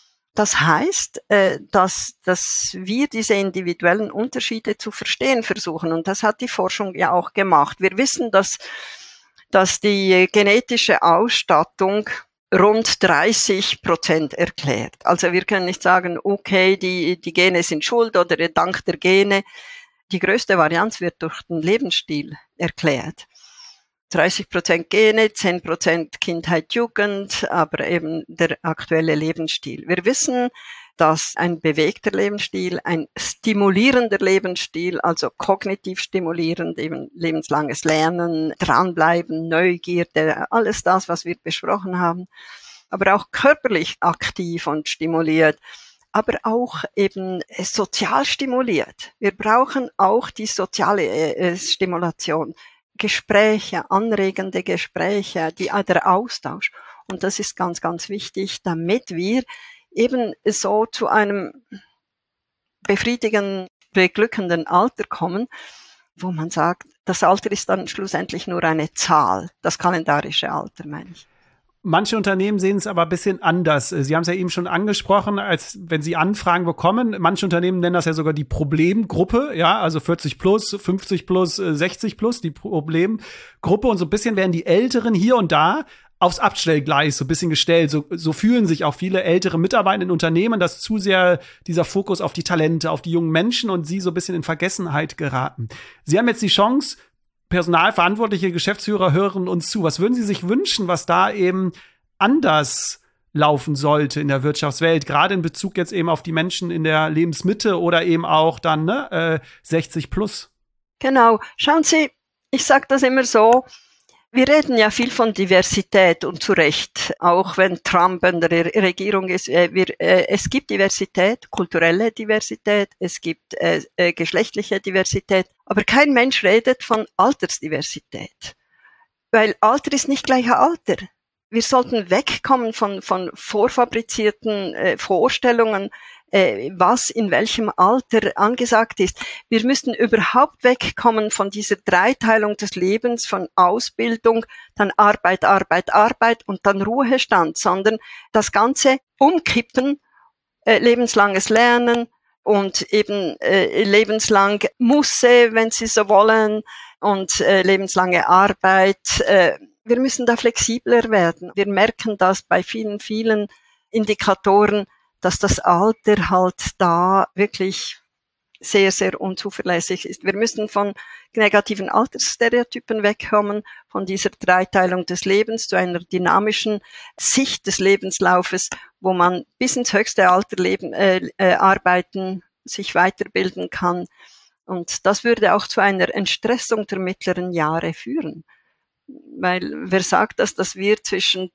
Das heißt, dass, dass wir diese individuellen Unterschiede zu verstehen versuchen. Und das hat die Forschung ja auch gemacht. Wir wissen, dass, dass die genetische Ausstattung rund dreißig Prozent erklärt. Also wir können nicht sagen, okay, die, die Gene sind schuld oder dank der Gene. Die größte Varianz wird durch den Lebensstil erklärt. dreißig Prozent Gene, zehn Prozent Kindheit, Jugend, aber eben der aktuelle Lebensstil. Wir wissen, dass ein bewegter Lebensstil, ein stimulierender Lebensstil, also kognitiv stimulierend, eben lebenslanges Lernen, dranbleiben, Neugierde, alles das, was wir besprochen haben, aber auch körperlich aktiv und stimuliert, aber auch eben sozial stimuliert. Wir brauchen auch die soziale äh, Stimulation. Gespräche, anregende Gespräche, die, der Austausch. Und das ist ganz, ganz wichtig, damit wir eben so zu einem befriedigenden, beglückenden Alter kommen, wo man sagt, das Alter ist dann schlussendlich nur eine Zahl, das kalendarische Alter, meine ich. Manche Unternehmen sehen es aber ein bisschen anders. Sie haben es ja eben schon angesprochen, als wenn Sie Anfragen bekommen. Manche Unternehmen nennen das ja sogar die Problemgruppe, ja, also vierzig plus, fünfzig plus, sechzig plus, die Problemgruppe. Und so ein bisschen werden die Älteren hier und da aufs Abstellgleis so ein bisschen gestellt. So, so fühlen sich auch viele ältere Mitarbeiter in Unternehmen, dass zu sehr dieser Fokus auf die Talente, auf die jungen Menschen und sie so ein bisschen in Vergessenheit geraten. Sie haben jetzt die Chance, personalverantwortliche Geschäftsführer hören uns zu. Was würden Sie sich wünschen, was da eben anders laufen sollte in der Wirtschaftswelt, gerade in Bezug jetzt eben auf die Menschen in der Lebensmitte oder eben auch dann ne, äh, sechzig plus. Genau. Schauen Sie, ich sage das immer so, wir reden ja viel von Diversität und zu Recht, auch wenn Trump in der Regierung ist. Äh, wir, äh, es gibt Diversität, kulturelle Diversität, es gibt äh, äh, geschlechtliche Diversität, aber kein Mensch redet von Altersdiversität, weil Alter ist nicht gleich Alter. Wir sollten wegkommen von, von vorfabrizierten äh, Vorstellungen, äh, was in welchem Alter angesagt ist. Wir müssten überhaupt wegkommen von dieser Dreiteilung des Lebens, von Ausbildung, dann Arbeit, Arbeit, Arbeit und dann Ruhestand, sondern das Ganze umkippen, äh, lebenslanges Lernen und eben äh, lebenslang Musse, wenn Sie so wollen, und äh, lebenslange Arbeit. Äh, Wir müssen da flexibler werden. Wir merken das bei vielen, vielen Indikatoren, dass das Alter halt da wirklich sehr, sehr unzuverlässig ist. Wir müssen von negativen Altersstereotypen wegkommen, von dieser Dreiteilung des Lebens zu einer dynamischen Sicht des Lebenslaufes, wo man bis ins höchste Alter leben, äh, äh, arbeiten, sich weiterbilden kann. Und das würde auch zu einer Entstressung der mittleren Jahre führen. Weil wer sagt das, dass wir zwischen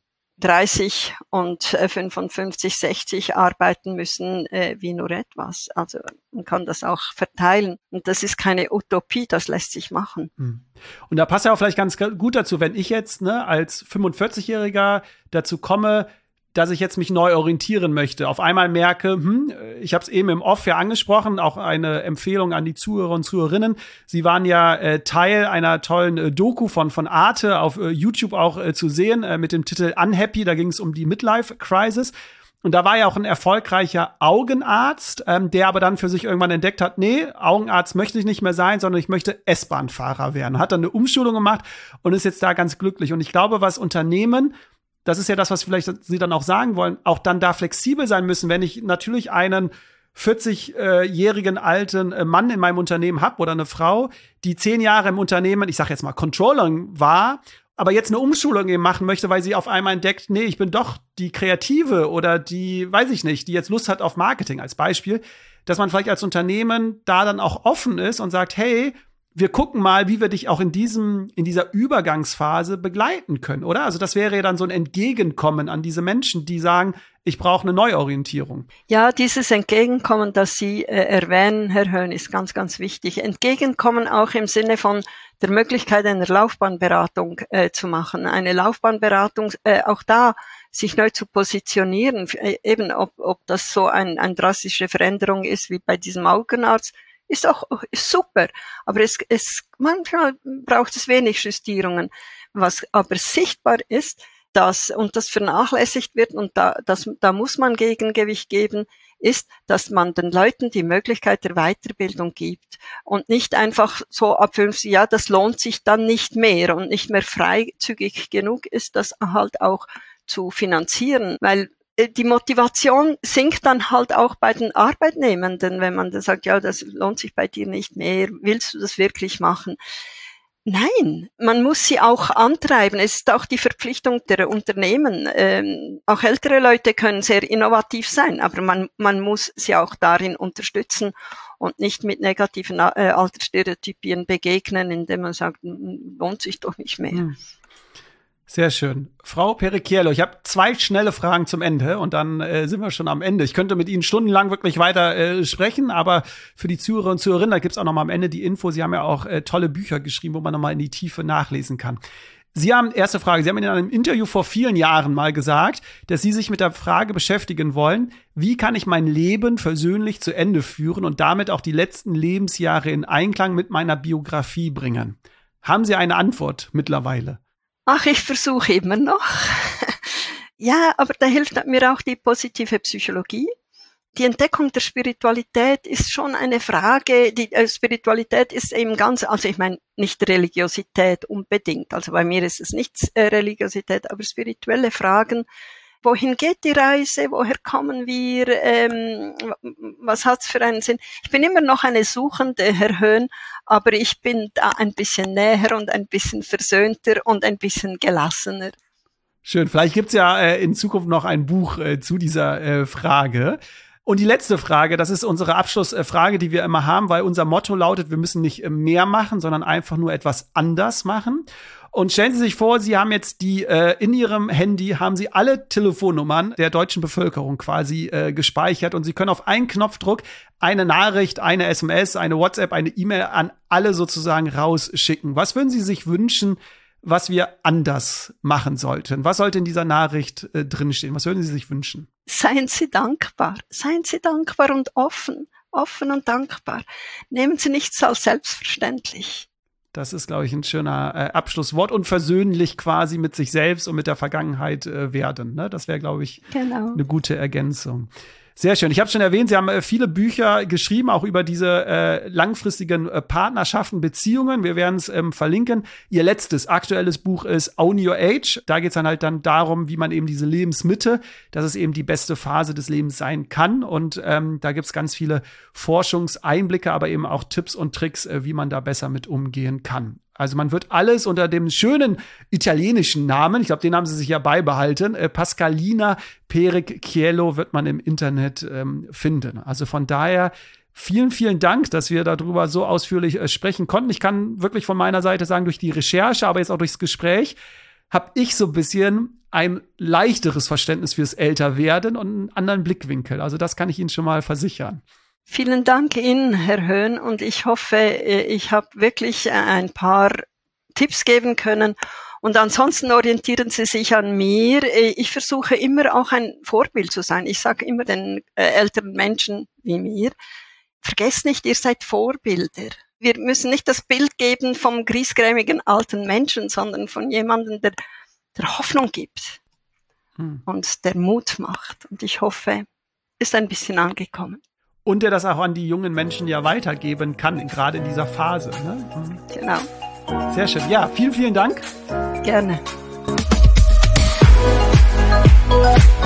dreißig und fünfundfünfzig, sechzig arbeiten müssen, äh, wie nur etwas. Also man kann das auch verteilen. Und das ist keine Utopie, das lässt sich machen. Und da passt ja auch vielleicht ganz gut dazu, wenn ich jetzt ne, als fünfundvierzigjähriger dazu komme, dass ich jetzt mich neu orientieren möchte. Auf einmal merke, hm, ich habe es eben im Off ja angesprochen, auch eine Empfehlung an die Zuhörer und Zuhörerinnen. Sie waren ja äh, Teil einer tollen äh, Doku von von Arte auf äh, YouTube auch äh, zu sehen äh, mit dem Titel Unhappy. Da ging es um die Midlife Crisis. Und da war ja auch ein erfolgreicher Augenarzt, ähm, der aber dann für sich irgendwann entdeckt hat, nee, Augenarzt möchte ich nicht mehr sein, sondern ich möchte S-Bahn-Fahrer werden. Hat dann eine Umschulung gemacht und ist jetzt da ganz glücklich. Und ich glaube, was Unternehmen, das ist ja das, was vielleicht Sie dann auch sagen wollen, auch dann da flexibel sein müssen, wenn ich natürlich einen vierzigjährigen alten Mann in meinem Unternehmen habe oder eine Frau, die zehn Jahre im Unternehmen, ich sage jetzt mal Controlling war, aber jetzt eine Umschulung eben machen möchte, weil sie auf einmal entdeckt, nee, ich bin doch die Kreative oder die, weiß ich nicht, die jetzt Lust hat auf Marketing als Beispiel, dass man vielleicht als Unternehmen da dann auch offen ist und sagt, hey, wir gucken mal, wie wir dich auch in diesem, in dieser Übergangsphase begleiten können, oder? Also das wäre ja dann so ein Entgegenkommen an diese Menschen, die sagen, ich brauche eine Neuorientierung. Ja, dieses Entgegenkommen, das Sie äh, erwähnen, Herr Höhn, ist ganz, ganz wichtig. Entgegenkommen auch im Sinne von der Möglichkeit einer Laufbahnberatung äh, zu machen. Eine Laufbahnberatung, äh, auch da sich neu zu positionieren, äh, eben ob, ob das so ein, eine drastische Veränderung ist wie bei diesem Augenarzt, ist auch ist super, aber es, es manchmal braucht es wenig Justierungen. Was aber sichtbar ist, dass und das vernachlässigt wird und da das da muss man Gegengewicht geben, ist, dass man den Leuten die Möglichkeit der Weiterbildung gibt und nicht einfach so ab fünfzig, ja, das lohnt sich dann nicht mehr und nicht mehr freizügig genug ist, das halt auch zu finanzieren, weil die Motivation sinkt dann halt auch bei den Arbeitnehmenden, wenn man dann sagt, ja, das lohnt sich bei dir nicht mehr, willst du das wirklich machen? Nein, man muss sie auch antreiben. Es ist auch die Verpflichtung der Unternehmen. Ähm, auch ältere Leute können sehr innovativ sein, aber man, man muss sie auch darin unterstützen und nicht mit negativen äh, Altersstereotypien begegnen, indem man sagt, lohnt sich doch nicht mehr. Hm. Sehr schön. Frau Perecchiello, ich habe zwei schnelle Fragen zum Ende und dann äh, sind wir schon am Ende. Ich könnte mit Ihnen stundenlang wirklich weiter äh, sprechen, aber für die Zuhörer und Zuhörerinnen, da gibt's auch noch mal am Ende die Info. Sie haben ja auch äh, tolle Bücher geschrieben, wo man noch mal in die Tiefe nachlesen kann. Sie haben, erste Frage, Sie haben in einem Interview vor vielen Jahren mal gesagt, dass Sie sich mit der Frage beschäftigen wollen, wie kann ich mein Leben versöhnlich zu Ende führen und damit auch die letzten Lebensjahre in Einklang mit meiner Biografie bringen. Haben Sie eine Antwort mittlerweile? Ach, ich versuche immer noch. Ja, aber da hilft mir auch die positive Psychologie. Die Entdeckung der Spiritualität ist schon eine Frage. Die äh, Spiritualität ist eben ganz, also ich meine nicht Religiosität unbedingt. Also bei mir ist es nicht äh, Religiosität, aber spirituelle Fragen. Wohin geht die Reise? Woher kommen wir? Ähm, was hat's für einen Sinn? Ich bin immer noch eine Suchende, Herr Höhn, aber ich bin da ein bisschen näher und ein bisschen versöhnter und ein bisschen gelassener. Schön. Vielleicht gibt's ja äh, in Zukunft noch ein Buch äh, zu dieser äh, Frage. Und die letzte Frage, das ist unsere Abschlussfrage, die wir immer haben, weil unser Motto lautet, wir müssen nicht mehr machen, sondern einfach nur etwas anders machen. Und stellen Sie sich vor, Sie haben jetzt die, äh, in Ihrem Handy haben Sie alle Telefonnummern der deutschen Bevölkerung quasi äh, gespeichert und Sie können auf einen Knopfdruck eine Nachricht, eine S M S, eine WhatsApp, eine E-Mail an alle sozusagen rausschicken. Was würden Sie sich wünschen, was wir anders machen sollten? Was sollte in dieser Nachricht äh, drinstehen? Was würden Sie sich wünschen? Seien Sie dankbar. Seien Sie dankbar und offen. Offen und dankbar. Nehmen Sie nichts als selbstverständlich. Das ist, glaube ich, ein schöner äh, Abschlusswort und versöhnlich quasi mit sich selbst und mit der Vergangenheit äh, werden. Ne? Das wäre, glaube ich, genau. Eine gute Ergänzung. Sehr schön. Ich habe schon erwähnt, Sie haben äh, viele Bücher geschrieben, auch über diese äh, langfristigen äh, Partnerschaften, Beziehungen. Wir werden es ähm, verlinken. Ihr letztes aktuelles Buch ist Own Your Age. Da geht es dann halt dann darum, wie man eben diese Lebensmitte, dass es eben die beste Phase des Lebens sein kann. Und ähm, da gibt es ganz viele Forschungseinblicke, aber eben auch Tipps und Tricks, äh, wie man da besser mit umgehen kann. Also man wird alles unter dem schönen italienischen Namen, ich glaube, den haben sie sich ja beibehalten, äh, Pascalina Pericchiello wird man im Internet ähm, finden. Also von daher vielen, vielen Dank, dass wir darüber so ausführlich äh, sprechen konnten. Ich kann wirklich von meiner Seite sagen, durch die Recherche, aber jetzt auch durchs Gespräch, habe ich so ein bisschen ein leichteres Verständnis fürs Älterwerden und einen anderen Blickwinkel. Also das kann ich Ihnen schon mal versichern. Vielen Dank Ihnen, Herr Höhn, und ich hoffe, ich habe wirklich ein paar Tipps geben können. Und ansonsten orientieren Sie sich an mir. Ich versuche immer auch ein Vorbild zu sein. Ich sage immer den äh, älteren Menschen wie mir, vergesst nicht, ihr seid Vorbilder. Wir müssen nicht das Bild geben vom griesgrämigen alten Menschen, sondern von jemandem, der, der Hoffnung gibt hm. und der Mut macht. Und ich hoffe, ist ein bisschen angekommen. Und der das auch an die jungen Menschen ja weitergeben kann, gerade in dieser Phase. Ne? Mhm. Genau. Sehr schön. Ja, vielen, vielen Dank. Gerne.